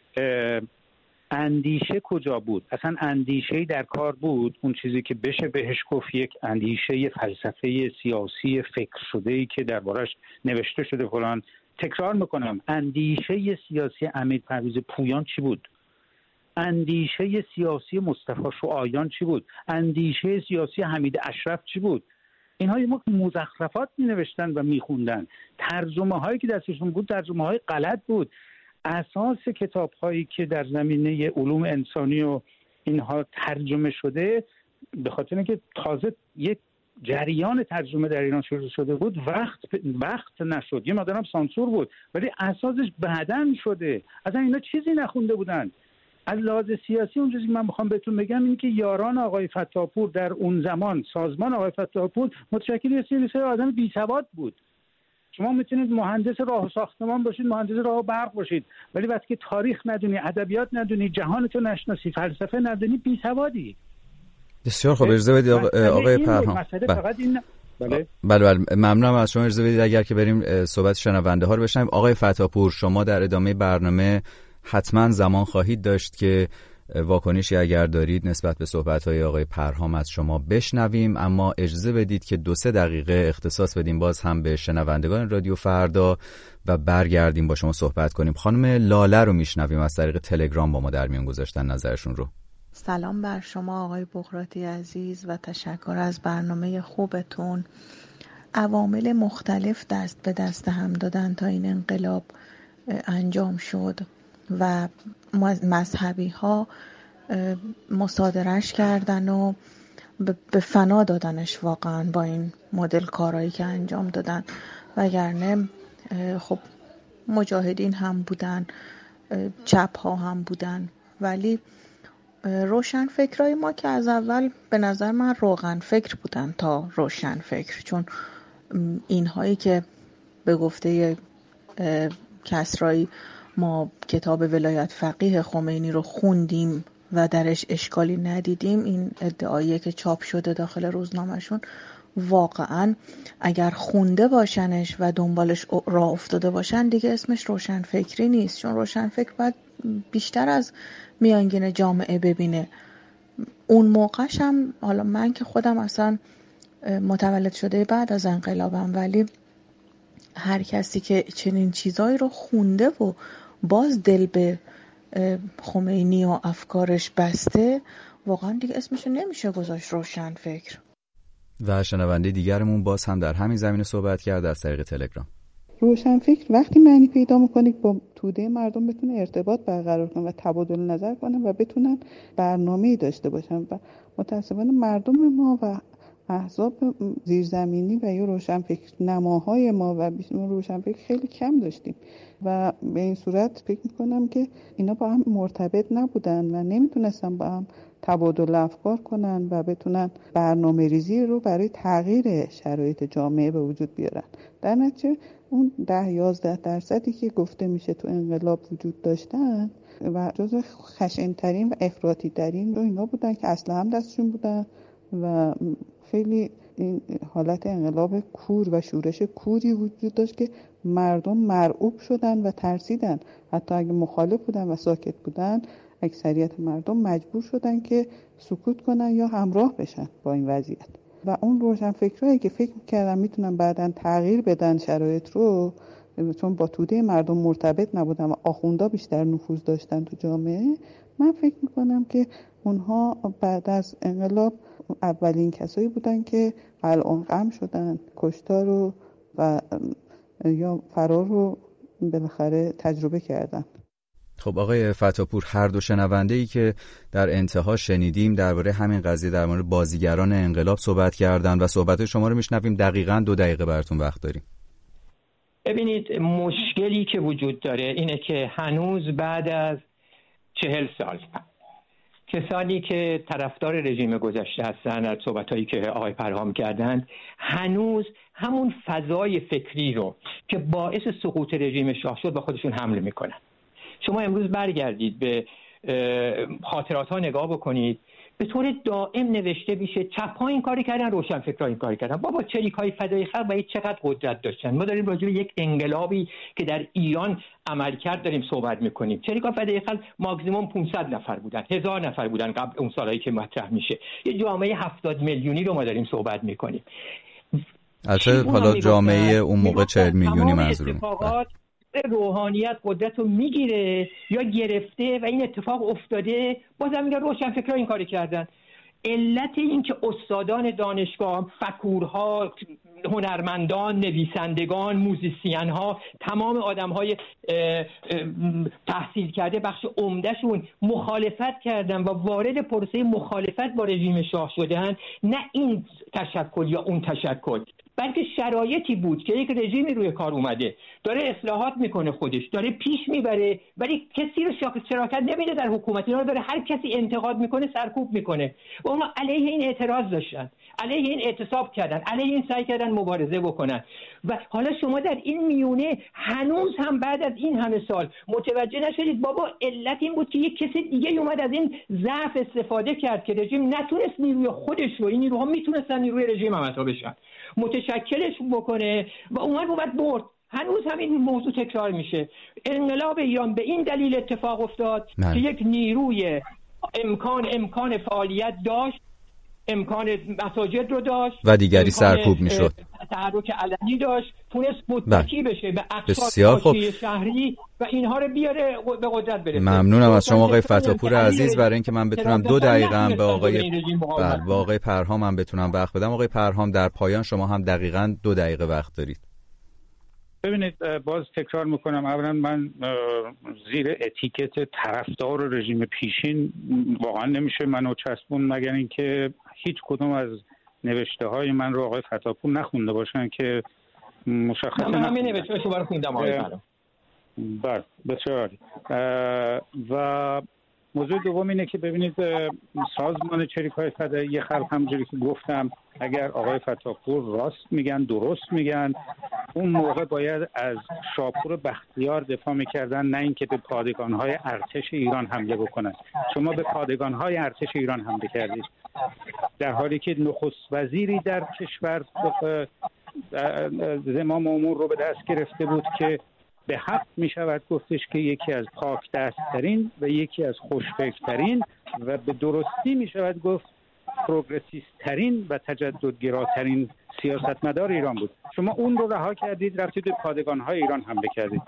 اندیشه کجا بود؟ اصلا اندیشه‌ای در کار بود؟ اون چیزی که بشه بهش گفت یک اندیشه فلسفه سیاسی فکر شده‌ای که دربارش نوشته شده فلان. تکرار میکنم، اندیشه سیاسی امیر پرویز پویان چی بود؟ اندیشه سیاسی مصطفی شعایان چی بود؟ اندیشه سیاسی حمید اشرف چی بود؟ اینها ما مزخرفات می‌نوشتن و می‌خوندن. ترجمه‌هایی که دستشون بود ترجمه‌های غلط بود. اساس کتاب‌هایی که در زمینه علوم انسانی و اینها ترجمه شده، به خاطر اینکه تازه یک جریان ترجمه در ایران شروع شده بود، وقت نشد، یه مقدارم سانسور بود، ولی اساسش بعداً شده. اصلا اینا چیزی نخونده بودن. از لحاظ سیاسی اون چیزی که من میخوام بهتون بگم اینه که یاران آقای فتاحپور در اون زمان، سازمان آقای فتاحپور متشکل یه سری آدم بی‌سواد بود. شما میتونید مهندس راه و ساختمان باشید، مهندس راه و برق باشید، ولی وقتی که تاریخ ندونی، ادبیات ندونی، جهانتو نشناسی، فلسفه ندونی، بی‌سوادی. بسیار خوب، اجازه بدید آقای پرهام. بله ممنونم از شما. اجازه بدید اگر که بریم صحبت شنونده ها رو بشنویم. آقای فتاحپور، شما در ادامه برنامه حتما زمان خواهید داشت که واکنشی اگر دارید نسبت به صحبت‌های آقای پرهام از شما بشنویم، اما اجازه بدید که 2-3 دقیقه اختصاص بدیم باز هم به شنوندگان رادیو فردا و برگردیم با شما صحبت کنیم. خانم لاله رو میشنویم از طریق تلگرام، با ما در میون گذاشتن نظرشون رو. سلام بر شما آقای بغراتی عزیز و تشکر از برنامه خوبتون. عوامل مختلف دست به دست هم دادن تا این انقلاب انجام شد و مذهبی ها مصادرهش کردن و به فنا دادنش واقعا با این مدل کارهایی که انجام دادن. وگرنه خب مجاهدین هم بودن، چپ ها هم بودن، ولی روشن فکرای ما که از اول به نظر من روغن فکر بودن تا روشن فکر، چون اینهایی که به گفته کسرایی ما کتاب ولایت فقیه خمینی رو خوندیم و درش اشکالی ندیدیم، این ادعاییه که چاپ شده داخل روزنامه‌شون، واقعا اگر خونده باشنش و دنبالش راه افتاده باشن دیگه اسمش روشن فکری نیست، چون روشن فکر باید بیشتر از میانگین جامعه ببینه. اون موقعش هم، حالا من که خودم اصلا متولد شده بعد از انقلابم، ولی هر کسی که چنین چیزایی رو خونده و باز دل به خمینی و افکارش بسته، واقعا دیگه اسمشو نمیشه گذاشت روشن فکر. و شنونده دیگرمون باز هم در همین زمینه صحبت کرد از طریق تلگرام. روشن فکر وقتی معنی پیدا میکنه با توده مردم بتونه ارتباط برقرار کنه و تبادل نظر کنه و بتونن برنامه‌ای داشته باشن، و متاسفانه مردم ما و احزاب زیرزمینی و یا روشنفکر نماهای ما و روشنفکر خیلی کم داشتیم و به این صورت فکر میکنم که اینا با هم مرتبط نبودن و نمیتونستن با هم تبادل افکار کنن و بتونن برنامه ریزی رو برای تغییر شرایط جامعه به وجود بیارن. در نتیجه اون 10-11% که گفته میشه تو انقلاب وجود داشتن و جزو خشن‌ترین و افراطی ترین رو اینا بودن که اصلا هم دستشون بودن و خیلی این حالت انقلاب کور و شورش کوری وجود داشت که مردم مرعوب شدن و ترسیدن. حتی اگه مخالف بودن و ساکت بودن، اکثریت مردم مجبور شدن که سکوت کنن یا همراه بشن با این وضعیت. و اون روشنفکرایی که فکر می‌کردن میتونن بعداً تغییر بدن شرایط رو، چون با توده مردم مرتبط نبودن و آخوندا بیشتر نفوذ داشتن تو جامعه، من فکر می‌کنم که اونها بعد از انقلاب اولین کسایی بودن که قلعه قم شدن، کشتار رو و یا فرار رو بالاخره تجربه کردن. خب آقای فتاحپور، هر دو شنونده‌ای که در انتها شنیدیم درباره همین قضیه، در مورد بازیگران انقلاب صحبت کردن و صحبت شما رو میشنویم. دقیقاً 2 دقیقه براتون وقت داریم. ببینید، مشکلی که وجود داره اینه که هنوز بعد از 40 سال کسانی که طرفدار رژیم گذشته هستن، از صحبتایی که آقای پرهام کردند، هنوز همون فضای فکری رو که باعث سقوط رژیم شاه شد با خودشون حمل میکنن. شما امروز برگردید به خاطرات ها نگاه بکنید به طور دائم نوشته میشه. چپ‌ها این کاری کردن، روشنفکرها این کاری کردن. بابا چریک‌های فدای خلق و چقدر قدرت داشتن. ما داریم راجع به یک انقلابی که در ایران عمل کرد داریم صحبت میکنیم. چریک‌های فدای خلق ماکسیمم 500 نفر بودن، 1000 نفر بودن قبل اون سالایی که مطرح میشه. یه جامعه 70 میلیونی رو ما داریم صحبت میکنیم. البته حالا جامعه اون موقع 40 میلیونی منظورم. روحانیت قدرت رو میگیره یا گرفته و این اتفاق افتاده، بازم میگه روشنفکرها این کاری کردن. علت این که استادان دانشگاه، فکورها، هنرمندان، نویسندگان، موزیسین‌ها، تمام آدم‌های تحصیل کرده بخش عمدهشون مخالفت کردن و وارد پروسه مخالفت با رژیم شاه شدن، نه این تشکل یا اون تشکل، بلکه شرایطی بود که یک رژیمی روی کار اومده، داره اصلاحات میکنه، خودش داره پیش میبره، ولی کسی رو شراکت نمیده در حکومت. اینا رو داره هر کسی انتقاد میکنه، سرکوب میکنه. و اونا علیه این اعتراض داشتن، علیه این اعتصاب کردن، علیه این سعی کردن مبارزه بکنن. و حالا شما در این میونه هنوز هم بعد از این همه سال متوجه نشدید بابا علت این بود که یک کسی دیگه اومد از این ضعف استفاده کرد که رژیم نتونست نیروی خودش رو، این نیروها میتونستن نیروی رژیم عمتا بشن، متشکلش بکنه و اومد برد. هنوز هم این موضوع تکرار میشه. انقلاب ایران به این دلیل اتفاق افتاد که یک نیروی امکان فعالیت داشت، امکان مساجد رو داشت و دیگری سرکوب میشد، تحرک علنی داشت، تونست متکی بشه به بسیار خوب شهری و اینها رو بیاره به قدرت برسه. ممنونم از شما آقای فتاپور عزیز برای اینکه من بتونم 2 دقیقه هم به آقای پرهام هم بتونم وقت بدم. آقای پرهام در پایان شما هم دقیقاً 2 دقیقه وقت دارید. ببینید، باز تکرار میکنم، اولا من زیر اتیکت طرفدار رژیم پیشین واقعا نمیشه منو چسبون، مگر اینکه هیچ کدوم از نوشته های من رو آقای فتاپور نخونده باشن که مشخصه. من همین نوشته شو برای خوندم آقای پرهام. بله، بسیار. و موضوع دوم اینه که ببینید، سازمان چریک‌های فدایی خلق همونجوری که گفتم، اگر آقای فتاپور راست میگن، درست میگن، اون موقع باید از شاپور بختیار دفاع میکردن، نه اینکه به پادگان‌های ارتش ایران حمله بکنن. شما به پادگان‌های ارتش ایران حمله کردید در حالی که نخست وزیری در کشور زمام امور رو به دست گرفته بود که به حق می شود گفتش که یکی از پاک دست‌ترین و یکی از خوشفکرترین و به درستی می شود گفت پروگرسیست‌ترین و تجددگراترین سیاستمدار ایران بود. شما اون رو رها کردید، رفتید به پادگان‌های ایران حمله کردید.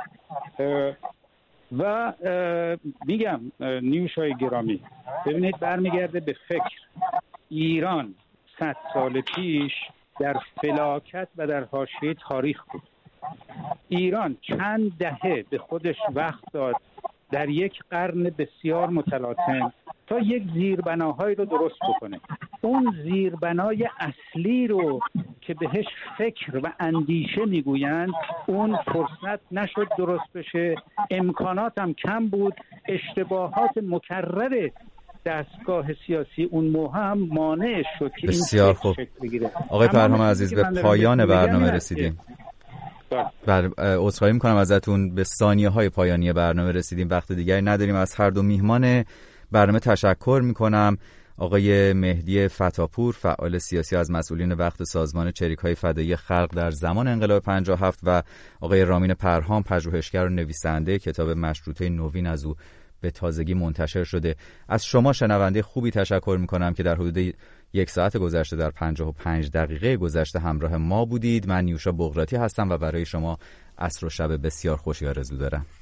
و میگم نیوشای گرامی، ببینید برمیگرده به فکر. ایران 100 سال پیش در فلاکت و در حاشیه تاریخ بود. ایران چند دهه به خودش وقت داد در یک قرن بسیار متلاطم تا یک زیربناهایی رو درست بکنه. اون زیربنای اصلی رو که بهش فکر و اندیشه میگویند، اون فرصت نشد درست بشه، امکانات هم کم بود، اشتباهات مکرر دستگاه سیاسی اون موقع هم مانع شد که بسیار خوب. آقای پرهام عزیز، به پایان برنامه رسیدیم. عذرخواهی میکنم ازتون، به ثانیه‌های پایانی برنامه رسیدیم، وقت دیگری نداریم. از هر دو میهمان برنامه تشکر میکنم. آقای مهدی فتاپور، فعال سیاسی از مسئولین وقت سازمان چریک‌های فدایی خلق در زمان انقلاب 57 و آقای رامین پرهام، پژوهشگر و نویسنده، کتاب مشروطه نوین از او به تازگی منتشر شده. از شما شنونده خوبی تشکر میکنم که در حدود 1 ساعت گذشته، در 55 دقیقه گذشته همراه ما بودید. من نیوشا بغراتی هستم و برای شما عصر و شب بسیار خوشی آرزو دارم.